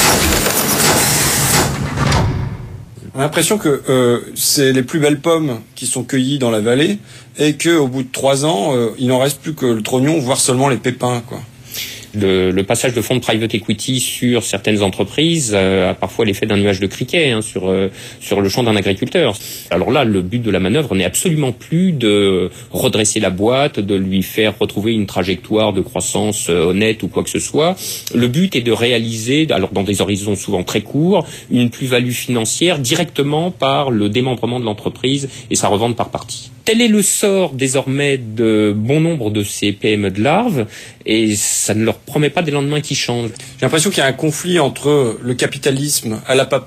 On a l'impression que c'est les plus belles pommes qui sont cueillies dans la vallée et qu'au bout de 3 ans, il n'en reste plus que le trognon, voire seulement les pépins, quoi. Le passage de fonds de private equity sur certaines entreprises a parfois l'effet d'un nuage de criquet sur le champ d'un agriculteur. Alors là, le but de la manœuvre n'est absolument plus de redresser la boîte, de lui faire retrouver une trajectoire de croissance honnête ou quoi que ce soit. Le but est de réaliser, alors dans des horizons souvent très courts, une plus-value financière directement par le démembrement de l'entreprise et sa revente par partie. Tel est le sort désormais de bon nombre de ces PME de larves, et ça ne leur promet pas des lendemains qui changent. J'ai l'impression qu'il y a un conflit entre le capitalisme à la papa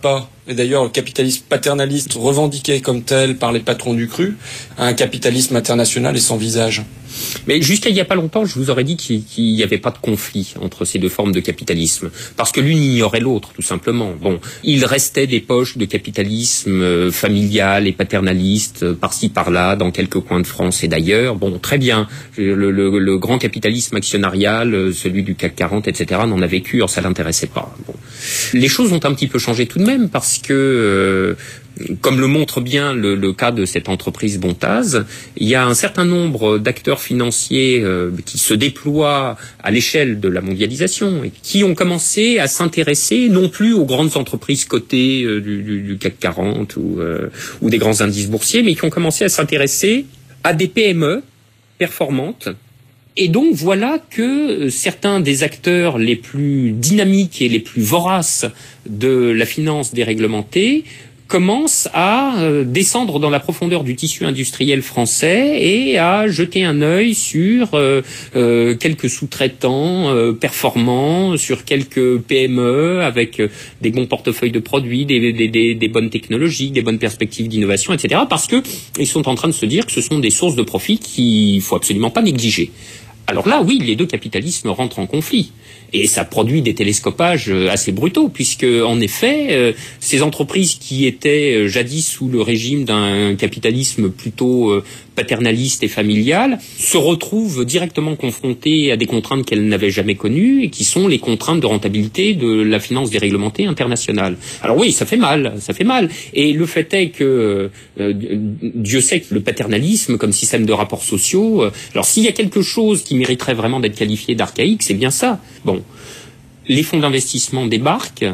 et d'ailleurs le capitalisme paternaliste revendiqué comme tel par les patrons du cru, à un capitalisme international et sans visage. Mais jusqu'à il y a pas longtemps, je vous aurais dit qu'il n'y avait pas de conflit entre ces deux formes de capitalisme, parce que l'une ignorait l'autre, tout simplement. Bon, il restait des poches de capitalisme familial et paternaliste, par-ci par-là, dans quelques coins de France et d'ailleurs. Bon, très bien. Le grand capitalisme actionnarial, celui du CAC 40, etc., n'en avait cure, ça l'intéressait pas. Bon. Les choses ont un petit peu changé tout de même, parce que comme le montre bien le cas de cette entreprise Bontaz, il y a un certain nombre d'acteurs financiers qui se déploient à l'échelle de la mondialisation et qui ont commencé à s'intéresser non plus aux grandes entreprises cotées du CAC 40 ou des grands indices boursiers, mais qui ont commencé à s'intéresser à des PME performantes. Et donc voilà que certains des acteurs les plus dynamiques et les plus voraces de la finance déréglementée commence à descendre dans la profondeur du tissu industriel français et à jeter un œil sur quelques sous-traitants performants, sur quelques PME avec des bons portefeuilles de produits, des bonnes technologies, des bonnes perspectives d'innovation, etc. Parce que ils sont en train de se dire que ce sont des sources de profit qu'il faut absolument pas négliger. Alors là, oui, les deux capitalismes rentrent en conflit. Et ça produit des télescopages assez brutaux, puisque, en effet, ces entreprises qui étaient jadis sous le régime d'un capitalisme plutôt paternaliste et familial se retrouvent directement confrontées à des contraintes qu'elles n'avaient jamais connues et qui sont les contraintes de rentabilité de la finance déréglementée internationale. Alors oui, ça fait mal. Et le fait est que Dieu sait que le paternalisme comme système de rapports sociaux, alors s'il y a quelque chose qui mériterait vraiment d'être qualifié d'archaïque, c'est bien ça. Bon, les fonds d'investissement débarquent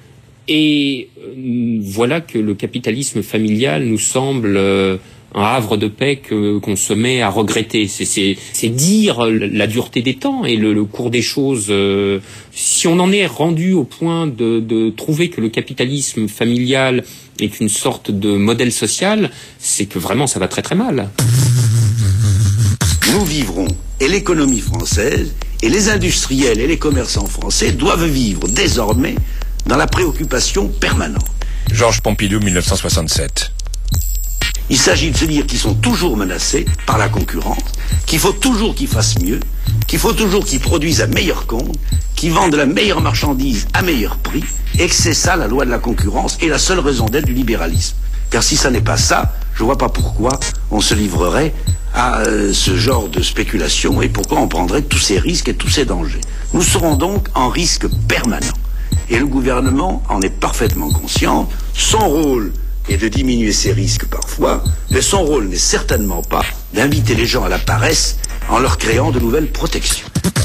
et voilà que le capitalisme familial nous semble un havre de paix qu'on se met à regretter. C'est dire la dureté des temps et le cours des choses. Si on en est rendu au point de trouver que le capitalisme familial est une sorte de modèle social, c'est que vraiment ça va très très mal. Nous vivrons, et l'économie française, et les industriels et les commerçants français doivent vivre désormais dans la préoccupation permanente. Georges Pompidou, 1967. Il s'agit de se dire qu'ils sont toujours menacés par la concurrence, qu'il faut toujours qu'ils fassent mieux, qu'il faut toujours qu'ils produisent à meilleur compte, qu'ils vendent la meilleure marchandise à meilleur prix, et que c'est ça la loi de la concurrence et la seule raison d'être du libéralisme. Car si ça n'est pas ça, je ne vois pas pourquoi on se livrerait à ce genre de spéculation et pourquoi on prendrait tous ces risques et tous ces dangers. Nous serons donc en risque permanent. Et le gouvernement en est parfaitement conscient. Son rôle est de diminuer ces risques parfois, mais son rôle n'est certainement pas d'inviter les gens à la paresse en leur créant de nouvelles protections.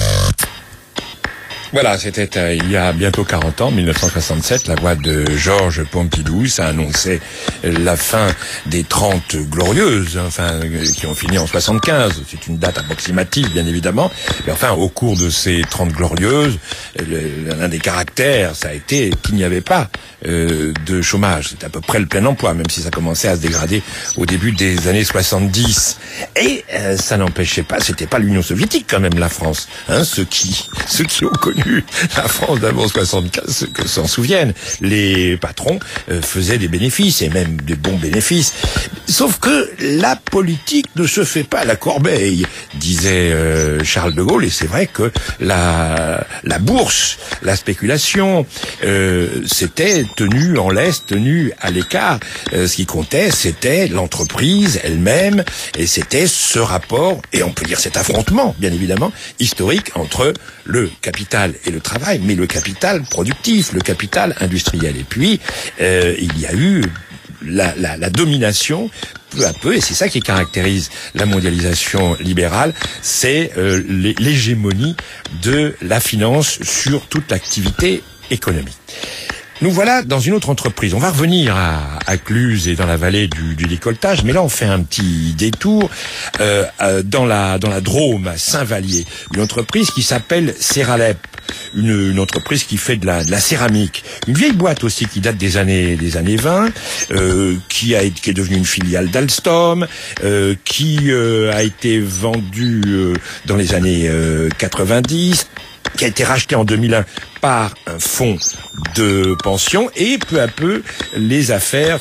Voilà, c'était il y a bientôt 40 ans, 1967, la voix de Georges Pompidou. Ça annonçait la fin des 30 glorieuses, enfin, qui ont fini en 75. C'est une date approximative, bien évidemment. Mais enfin, au cours de ces 30 glorieuses, l'un des caractères, ça a été qu'il n'y avait pas de chômage. C'était à peu près le plein emploi, même si ça commençait à se dégrader au début des années 70. Et ça n'empêchait pas, c'était pas l'Union soviétique quand même, la France. Hein, ceux qui ont connu la France d'avant 75, que s'en souviennent, les patrons faisaient des bénéfices, et même des bons bénéfices. Sauf que la politique ne se fait pas à la corbeille, disait Charles de Gaulle, et c'est vrai que la bourse, la spéculation, c'était tenu en laisse, tenu à l'écart. Ce qui comptait, c'était l'entreprise elle-même, et c'était ce rapport, et on peut dire cet affrontement, bien évidemment, historique entre le capital et le travail, mais le capital productif, le capital industriel. Et puis, il y a eu la domination, peu à peu, et c'est ça qui caractérise la mondialisation libérale, c'est l'hégémonie de la finance sur toute l'activité économique. Nous voilà dans une autre entreprise. On va revenir à Cluses et dans la vallée du décolletage, mais là on fait un petit détour dans la Drôme, à Saint-Vallier, une entreprise qui s'appelle Seralep, une entreprise qui fait de la céramique, une vieille boîte aussi qui date des années 20, qui est devenue une filiale d'Alstom, qui a été vendue dans les années 90, qui a été rachetée en 2001 par un fonds de pension, et peu à peu les affaires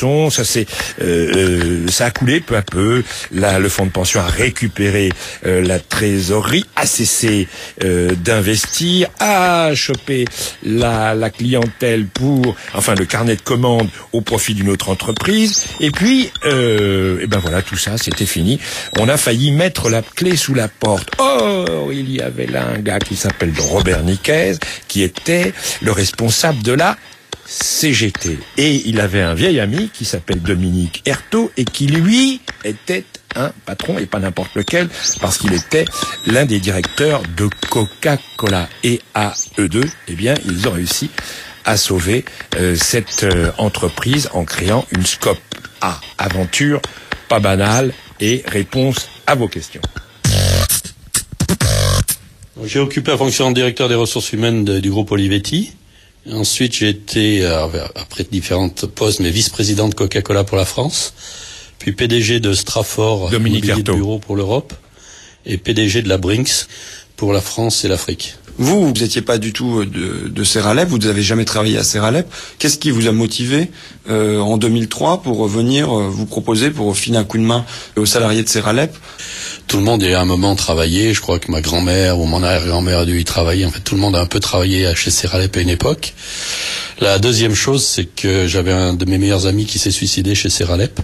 ça a coulé peu à peu. Là, le fonds de pension a récupéré la trésorerie, a cessé d'investir, a chopé la clientèle le carnet de commandes au profit d'une autre entreprise, et puis voilà, tout ça c'était fini. On a failli mettre la clé sous la porte. Or, il y avait là un gars qui s'appelle Robert Niquez, qui était le responsable de la CGT. Et il avait un vieil ami qui s'appelle Dominique Ertaud, et qui lui était un patron, et pas n'importe lequel, parce qu'il était l'un des directeurs de Coca-Cola. Et à eux deux, ils ont réussi à sauver cette entreprise en créant une SCOP. Aventure pas banale, et réponse à vos questions. J'ai occupé la fonction de directeur des ressources humaines du groupe Olivetti. Ensuite, j'ai été, après différents postes, mais vice-président de Coca-Cola pour la France, puis PDG de Strafford, Dominique Immobilier de Ertaud. bureau pour l'Europe, et PDG de la Brinks pour la France et l'Afrique. Vous n'étiez pas du tout de Seralep, vous n'avez jamais travaillé à Seralep. Qu'est-ce qui vous a motivé en 2003 pour venir vous proposer, pour filer un coup de main aux salariés de Seralep? Tout le monde a à un moment travaillé. Je crois que ma grand-mère ou mon arrière-grand-mère a dû y travailler. En fait, tout le monde a un peu travaillé chez Seralep à une époque. La deuxième chose, c'est que j'avais un de mes meilleurs amis qui s'est suicidé chez Seralep.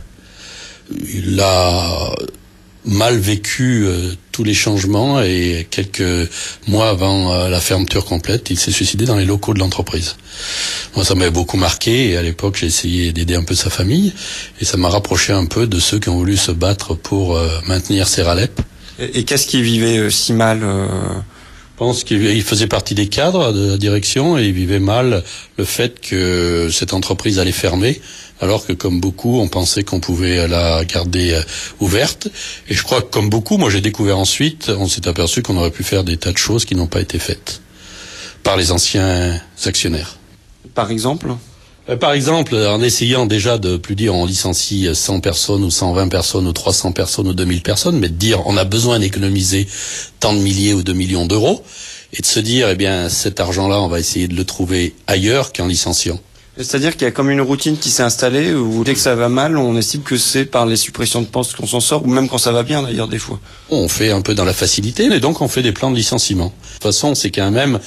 Il a mal vécu tous les changements, et quelques mois avant la fermeture complète, il s'est suicidé dans les locaux de l'entreprise. Moi, ça m'avait beaucoup marqué, et à l'époque, j'ai essayé d'aider un peu sa famille, et ça m'a rapproché un peu de ceux qui ont voulu se battre pour maintenir Seralep. Et qu'est-ce qui vivait si mal Je pense qu'il faisait partie des cadres de la direction, et il vivait mal le fait que cette entreprise allait fermer, alors que comme beaucoup, on pensait qu'on pouvait la garder ouverte. Et je crois que comme beaucoup, moi j'ai découvert ensuite, on s'est aperçu qu'on aurait pu faire des tas de choses qui n'ont pas été faites par les anciens actionnaires. Par exemple ? Par exemple, en essayant déjà de plus dire on licencie 100 personnes ou 120 personnes ou 300 personnes ou 2000 personnes, mais de dire on a besoin d'économiser tant de milliers ou de millions d'euros, et de se dire cet argent-là, on va essayer de le trouver ailleurs qu'en licenciant. C'est-à-dire qu'il y a comme une routine qui s'est installée, où dès que ça va mal, on estime que c'est par les suppressions de postes qu'on s'en sort, ou même quand ça va bien d'ailleurs des fois. On fait un peu dans la facilité, mais donc on fait des plans de licenciement. De toute façon, c'est quand même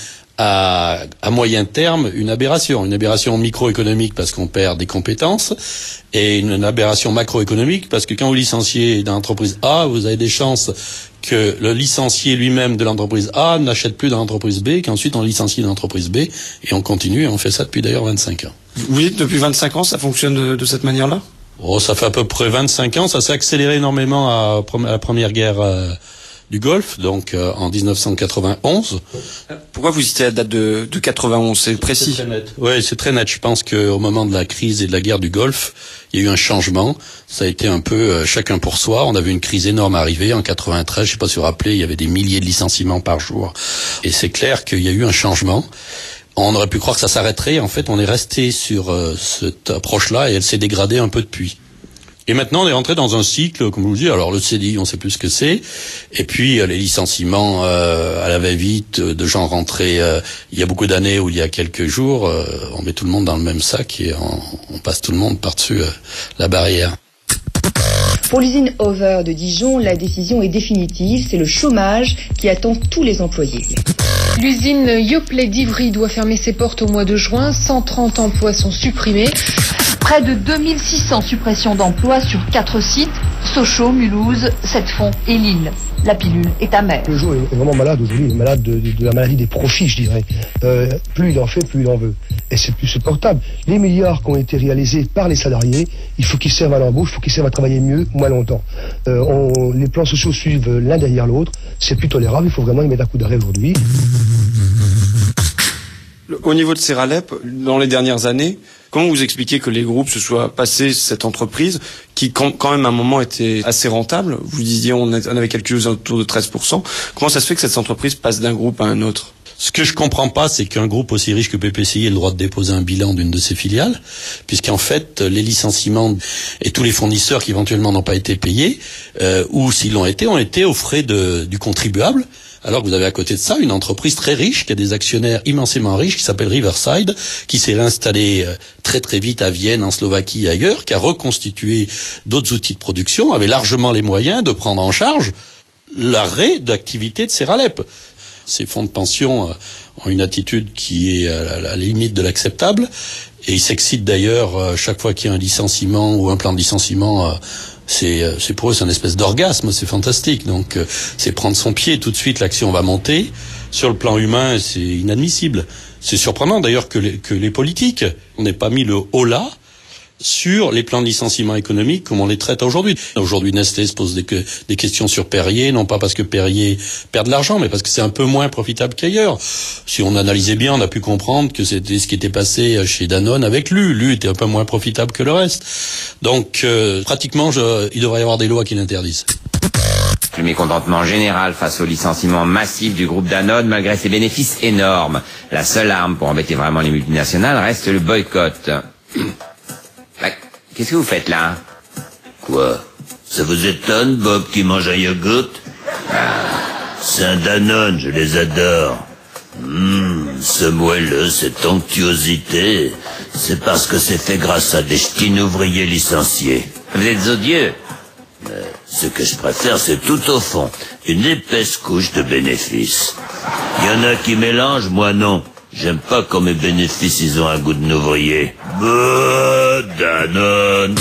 à moyen terme une aberration microéconomique parce qu'on perd des compétences, et une aberration macroéconomique parce que quand vous licenciez dans l'entreprise A, vous avez des chances que le licencié lui-même de l'entreprise A n'achète plus dans l'entreprise B, qu'ensuite on licencie dans l'entreprise B, et on continue, et on fait ça depuis d'ailleurs 25 ans. Vous dites depuis 25 ans, ça fonctionne de cette manière-là ? Ça fait à peu près 25 ans, ça s'est accéléré énormément à la première guerre du Golfe, donc en 1991. Pourquoi vous citez la date de 91, c'est précis? C'est très net. Oui, c'est très net. Je pense qu'au moment de la crise et de la guerre du Golfe, il y a eu un changement. Ça a été un peu chacun pour soi. On a vu une crise énorme arriver en 93. Je sais pas si vous vous rappelez, il y avait des milliers de licenciements par jour. Et c'est clair qu'il y a eu un changement. On aurait pu croire que ça s'arrêterait. En fait, on est resté sur cette approche-là, et elle s'est dégradée un peu depuis. Et maintenant, on est rentré dans un cycle, comme je vous dis. Alors, le CDI, on sait plus ce que c'est. Et puis, les licenciements à la va-vite, de gens rentrés il y a beaucoup d'années ou il y a quelques jours. On met tout le monde dans le même sac et on passe tout le monde par-dessus la barrière. Pour l'usine Over de Dijon, la décision est définitive. C'est le chômage qui attend tous les employés. L'usine Yoplait d'Ivry doit fermer ses portes au mois de juin. 130 emplois sont supprimés. Près de 2600 suppressions d'emplois sur 4 sites, Sochaux, Mulhouse, Sept-Fonds et Lille. La pilule est amère. Le jour est vraiment malade aujourd'hui, il est malade de la maladie des profits, je dirais. Plus il en fait, plus il en veut. Et c'est plus supportable. Les milliards qui ont été réalisés par les salariés, il faut qu'ils servent à l'embauche, il faut qu'ils servent à travailler mieux, moins longtemps. Les plans sociaux suivent l'un derrière l'autre, c'est plus tolérable, il faut vraiment y mettre un coup d'arrêt aujourd'hui. Au niveau de Seralep, dans les dernières années, comment vous expliquez que les groupes se soient passés cette entreprise qui, quand même, à un moment était assez rentable? Vous disiez on avait calculé autour de 13%. Comment ça se fait que cette entreprise passe d'un groupe à un autre? Ce que je comprends pas, c'est qu'un groupe aussi riche que PPCI ait le droit de déposer un bilan d'une de ses filiales, puisqu'en fait, les licenciements et tous les fournisseurs qui éventuellement n'ont pas été payés, ou s'ils l'ont été, ont été aux frais du contribuable. Alors que vous avez à côté de ça une entreprise très riche, qui a des actionnaires immensément riches, qui s'appelle Riverside, qui s'est réinstallée très très vite à Vienne, en Slovaquie et ailleurs, qui a reconstitué d'autres outils de production, avait largement les moyens de prendre en charge l'arrêt d'activité de Seralep. Ces fonds de pension ont une attitude qui est à la limite de l'acceptable, et ils s'excitent d'ailleurs chaque fois qu'il y a un licenciement ou un plan de licenciement. C'est pour eux, c'est une espèce d'orgasme, c'est fantastique. Donc c'est prendre son pied, tout de suite l'action va monter. Sur le plan humain, c'est inadmissible. C'est surprenant d'ailleurs que les politiques n'aient pas mis le haut là sur les plans de licenciement économique comme on les traite aujourd'hui. Aujourd'hui, Nestlé se pose des questions sur Perrier, non pas parce que Perrier perd de l'argent, mais parce que c'est un peu moins profitable qu'ailleurs. Si on analysait bien, on a pu comprendre que c'était ce qui était passé chez Danone avec Lu. Lu était un peu moins profitable que le reste. Donc, pratiquement, il devrait y avoir des lois qui l'interdisent. Le mécontentement général face au licenciement massif du groupe Danone, malgré ses bénéfices énormes. La seule arme pour embêter vraiment les multinationales reste le boycott. Qu'est-ce que vous faites là? Quoi? Ça vous étonne, Bob, qui mange un yogourt? C'est un Danone, je les adore. Ce moelleux, cette onctuosité, c'est parce que c'est fait grâce à des ch'tins ouvriers licenciés. Vous êtes odieux. Ce que je préfère, c'est tout au fond, une épaisse couche de bénéfices. Il y en a qui mélangent, moi non. J'aime pas quand mes bénéfices, ils ont un goût de ouvrier. Danone.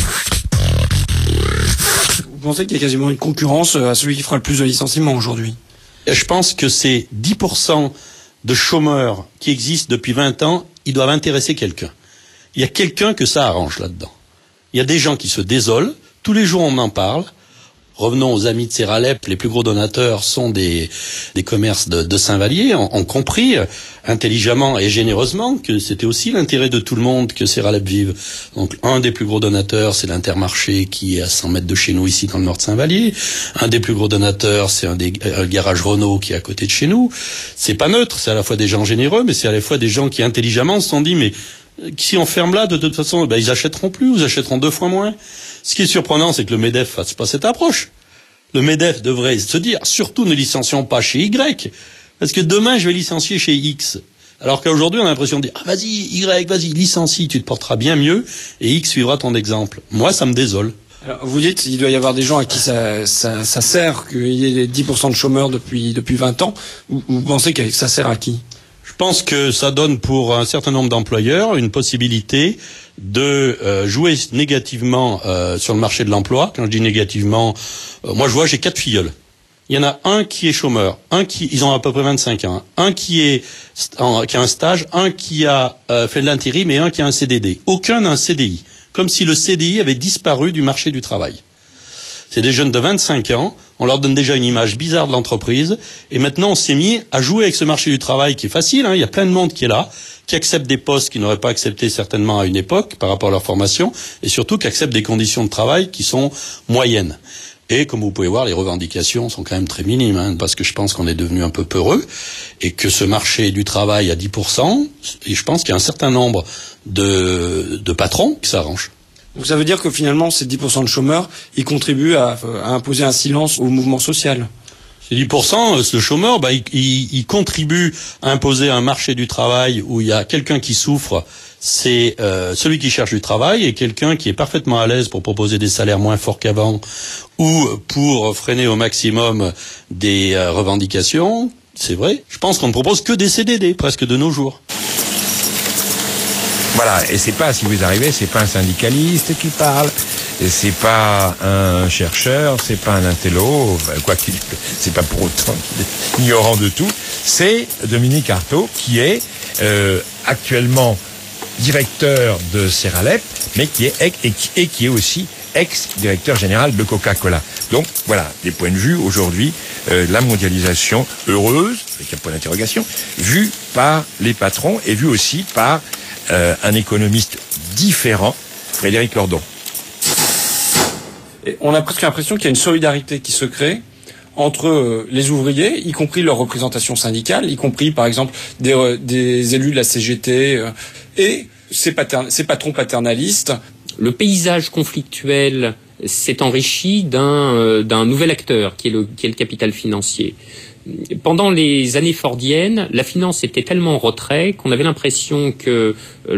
Vous pensez qu'il y a quasiment une concurrence à celui qui fera le plus de licenciements aujourd'hui? Je pense que ces 10% de chômeurs qui existent depuis 20 ans, ils doivent intéresser quelqu'un. Il y a quelqu'un que ça arrange là-dedans. Il y a des gens qui se désolent, tous les jours on en parle. Revenons aux amis de Seralep, les plus gros donateurs sont des commerces de Saint-Vallier, ont compris intelligemment et généreusement que c'était aussi l'intérêt de tout le monde que Seralep vive. Donc un des plus gros donateurs, c'est l'Intermarché qui est à 100 mètres de chez nous ici dans le nord de Saint-Vallier. Un des plus gros donateurs, c'est un garage Renault qui est à côté de chez nous. C'est pas neutre, c'est à la fois des gens généreux, mais c'est à la fois des gens qui intelligemment se sont dit mais si on ferme là, de toute façon, ils achèteront plus, ou ils achèteront 2 fois moins. Ce qui est surprenant, c'est que le MEDEF fasse pas cette approche. Le MEDEF devrait se dire, surtout ne licencions pas chez Y, parce que demain je vais licencier chez X. Alors qu'aujourd'hui on a l'impression de dire, vas-y Y, vas-y, licencie, tu te porteras bien mieux, et X suivra ton exemple. Moi, ça me désole. Alors, vous dites qu'il doit y avoir des gens à qui ça sert qu'il y ait 10% de chômeurs depuis 20 ans. Vous pensez que ça sert à qui? Je pense que ça donne pour un certain nombre d'employeurs une possibilité de jouer négativement sur le marché de l'emploi. Quand je dis négativement, moi je vois, j'ai 4 filleuls. Il y en a un qui est chômeur, ils ont à peu près 25 ans, un qui a un stage, un qui a fait de l'intérim et un qui a un CDD. Aucun n'a un CDI, comme si le CDI avait disparu du marché du travail. C'est des jeunes de 25 ans, on leur donne déjà une image bizarre de l'entreprise, et maintenant on s'est mis à jouer avec ce marché du travail qui est facile, il y a plein de monde qui est là, qui accepte des postes qu'ils n'auraient pas acceptés certainement à une époque par rapport à leur formation, et surtout qui acceptent des conditions de travail qui sont moyennes. Et comme vous pouvez voir, les revendications sont quand même très minimes, parce que je pense qu'on est devenu un peu peureux, et que ce marché du travail à 10%, et je pense qu'il y a un certain nombre de patrons qui s'arrangent. Donc ça veut dire que finalement, ces 10% de chômeurs, ils contribuent à imposer un silence au mouvement social. Ces 10%, le chômeur, il contribue à imposer un marché du travail où il y a quelqu'un qui souffre, c'est celui qui cherche du travail, et quelqu'un qui est parfaitement à l'aise pour proposer des salaires moins forts qu'avant, ou pour freiner au maximum des revendications. C'est vrai. Je pense qu'on ne propose que des CDD, presque de nos jours. Voilà, et c'est pas, si vous arrivez, c'est pas un syndicaliste qui parle, et c'est pas un chercheur, c'est pas un intello, quoi qu'il, c'est pas pour autant qu'il est ignorant de tout, c'est Dominique Artaud qui est actuellement directeur de Seralep, mais qui est aussi ex-directeur général de Coca-Cola. Donc voilà, des points de vue aujourd'hui, la mondialisation heureuse, avec un point d'interrogation, vue par les patrons et vue aussi par un économiste différent, Frédéric Lordon. Et on a presque l'impression qu'il y a une solidarité qui se crée entre les ouvriers, y compris leur représentation syndicale, y compris par exemple des élus de la CGT et ces patrons paternalistes. Le paysage conflictuel s'est enrichi d'un nouvel acteur qui est le capital financier. Pendant les années fordiennes, la finance était tellement en retrait qu'on avait l'impression que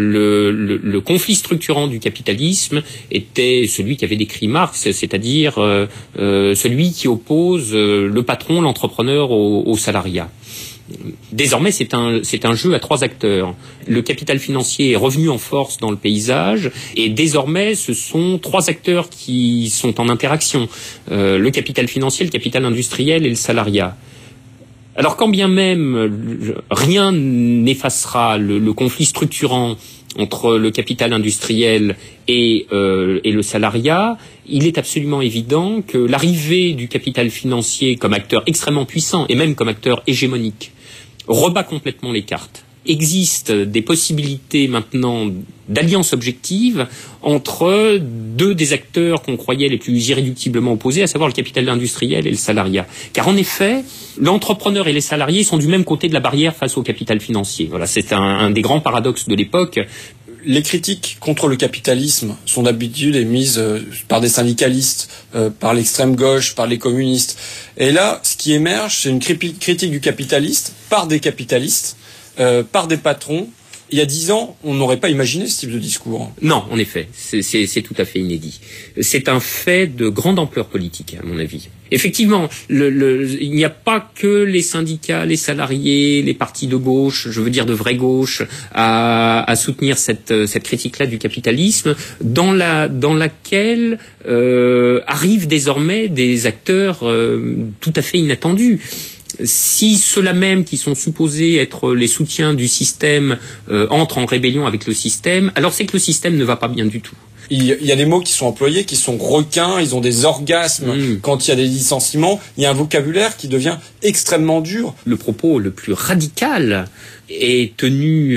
le conflit structurant du capitalisme était celui qu'avait décrit Marx, c'est-à-dire celui qui oppose le patron, l'entrepreneur au salariat. Désormais, c'est un jeu à 3 acteurs. Le capital financier est revenu en force dans le paysage et désormais, ce sont 3 acteurs qui sont en interaction. Le capital financier, le capital industriel et le salariat. Alors quand bien même rien n'effacera le conflit structurant entre le capital industriel et le salariat, il est absolument évident que l'arrivée du capital financier comme acteur extrêmement puissant et même comme acteur hégémonique rebat complètement les cartes. Existe des possibilités maintenant d'alliance objective entre 2 des acteurs qu'on croyait les plus irréductiblement opposés, à savoir le capital industriel et le salariat. Car en effet, l'entrepreneur et les salariés sont du même côté de la barrière face au capital financier. Voilà, c'est un des grands paradoxes de l'époque. Les critiques contre le capitalisme sont d'habitude émises par des syndicalistes, par l'extrême gauche, par les communistes. Et là, ce qui émerge, c'est une critique du capitaliste par des capitalistes, par des patrons. Il y a 10 ans, on n'aurait pas imaginé ce type de discours. Non, en effet, c'est tout à fait inédit. C'est un fait de grande ampleur politique, à mon avis. Effectivement, il n'y a pas que les syndicats, les salariés, les partis de gauche, je veux dire de vraie gauche, à soutenir cette critique-là du capitalisme, dans laquelle arrivent désormais des acteurs tout à fait inattendus. Si ceux-là même qui sont supposés être les soutiens du système entrent en rébellion avec le système, alors c'est que le système ne va pas bien du tout. Il y a des mots qui sont employés, qui sont requins, ils ont des orgasmes quand il y a des licenciements. Il y a un vocabulaire qui devient extrêmement dur. Le propos le plus radical est tenu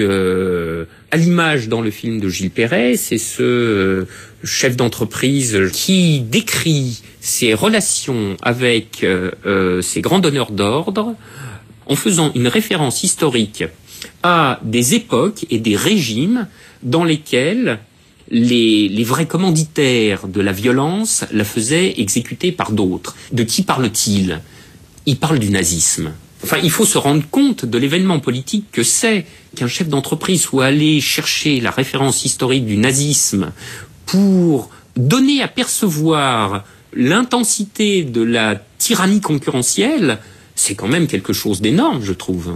à l'image dans le film de Gilles Perret. C'est ce chef d'entreprise qui décrit ses relations avec ses grands donneurs d'ordre en faisant une référence historique à des époques et des régimes dans lesquels les vrais commanditaires de la violence la faisaient exécuter par d'autres. De qui parle-t-il ? Il parle du nazisme. Enfin, il faut se rendre compte de l'événement politique que c'est qu'un chef d'entreprise soit allé chercher la référence historique du nazisme pour donner à percevoir l'intensité de la tyrannie concurrentielle. C'est quand même quelque chose d'énorme, je trouve.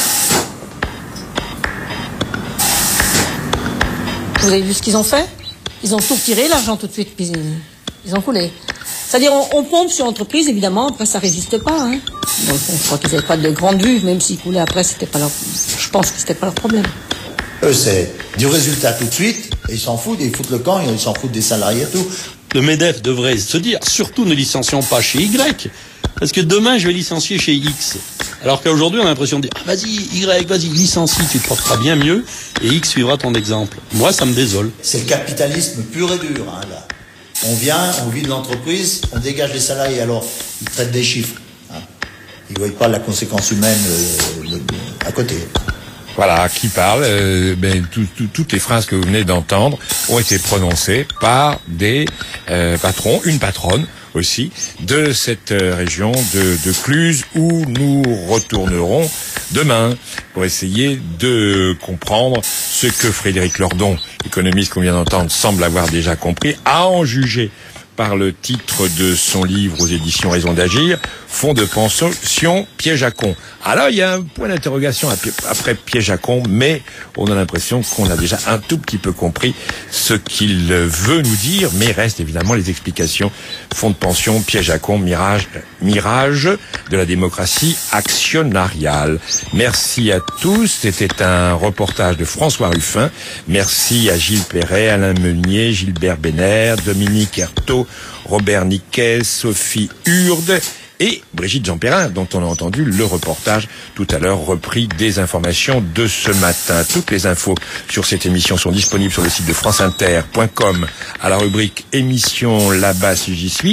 Vous avez vu ce qu'ils ont fait ? Ils ont tout retiré, l'argent tout de suite, puis ils ont coulé. C'est-à-dire, on pompe sur l'entreprise, évidemment, après ça résiste pas. Hein. Donc, je crois qu'ils n'avaient pas de grande vue, même s'ils coulaient après, c'était pas leur... je pense que c'était pas leur problème. Eux, c'est du résultat tout de suite, et ils s'en foutent, ils foutent le camp, ils s'en foutent des salariés et tout. Le MEDEF devrait se dire, surtout ne licencions pas chez Y, parce que demain je vais licencier chez X. Alors qu'aujourd'hui on a l'impression de dire, ah, vas-y Y, vas-y, licencie, tu te porteras bien mieux, et X suivra ton exemple. Moi ça me désole. C'est le capitalisme pur et dur, hein, là. On vient, on vide l'entreprise, on dégage les salariés, alors ils traitent des chiffres. Hein. Ils ne voient pas la conséquence humaine à côté. Voilà, qui parle. Toutes les phrases que vous venez d'entendre ont été prononcées par des patrons, une patronne aussi, de cette région de Cluse où nous retournerons demain pour essayer de comprendre ce que Frédéric Lordon, économiste qu'on vient d'entendre, semble avoir déjà compris, à en juger par le titre de son livre aux éditions Raison d'Agir, Fonds de pension, piège à con. Alors, il y a un point d'interrogation après piège à con, mais on a l'impression qu'on a déjà un tout petit peu compris ce qu'il veut nous dire, mais reste évidemment les explications. Fonds de pension, piège à con, mirage de la démocratie actionnariale. Merci à tous. C'était un reportage de François Ruffin. Merci à Gilles Perret, Alain Meunier, Gilbert Benner, Dominique Ertaud, Robert Niquet, Sophie Hurde et Brigitte Jean-Perrin, dont on a entendu le reportage tout à l'heure, repris des informations de ce matin. Toutes les infos sur cette émission sont disponibles sur le site de franceinter.com à la rubrique émission là-bas si j'y suis.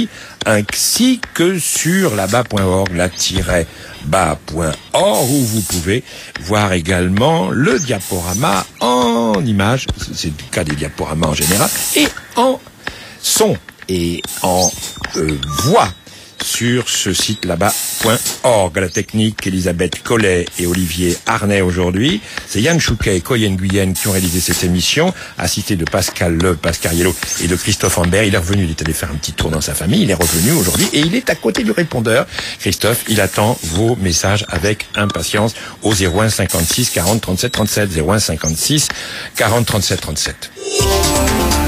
ainsi que sur là-bas.org, la-bas.org, où vous pouvez voir également le diaporama en images, c'est le cas des diaporamas en général, et en son et en voix sur ce site là-bas.org. La technique, Elisabeth Collet et Olivier Arnay aujourd'hui. C'est Yann Chouquet et Coyen Guyenne qui ont réalisé cette émission, assisté de Pascal Pascariello et de Christophe Ambert. Il est revenu, il est allé faire un petit tour dans sa famille, il est revenu aujourd'hui et il est à côté du répondeur. Christophe, il attend vos messages avec impatience au 01 56 40 37 37, 01 56 40 37 37.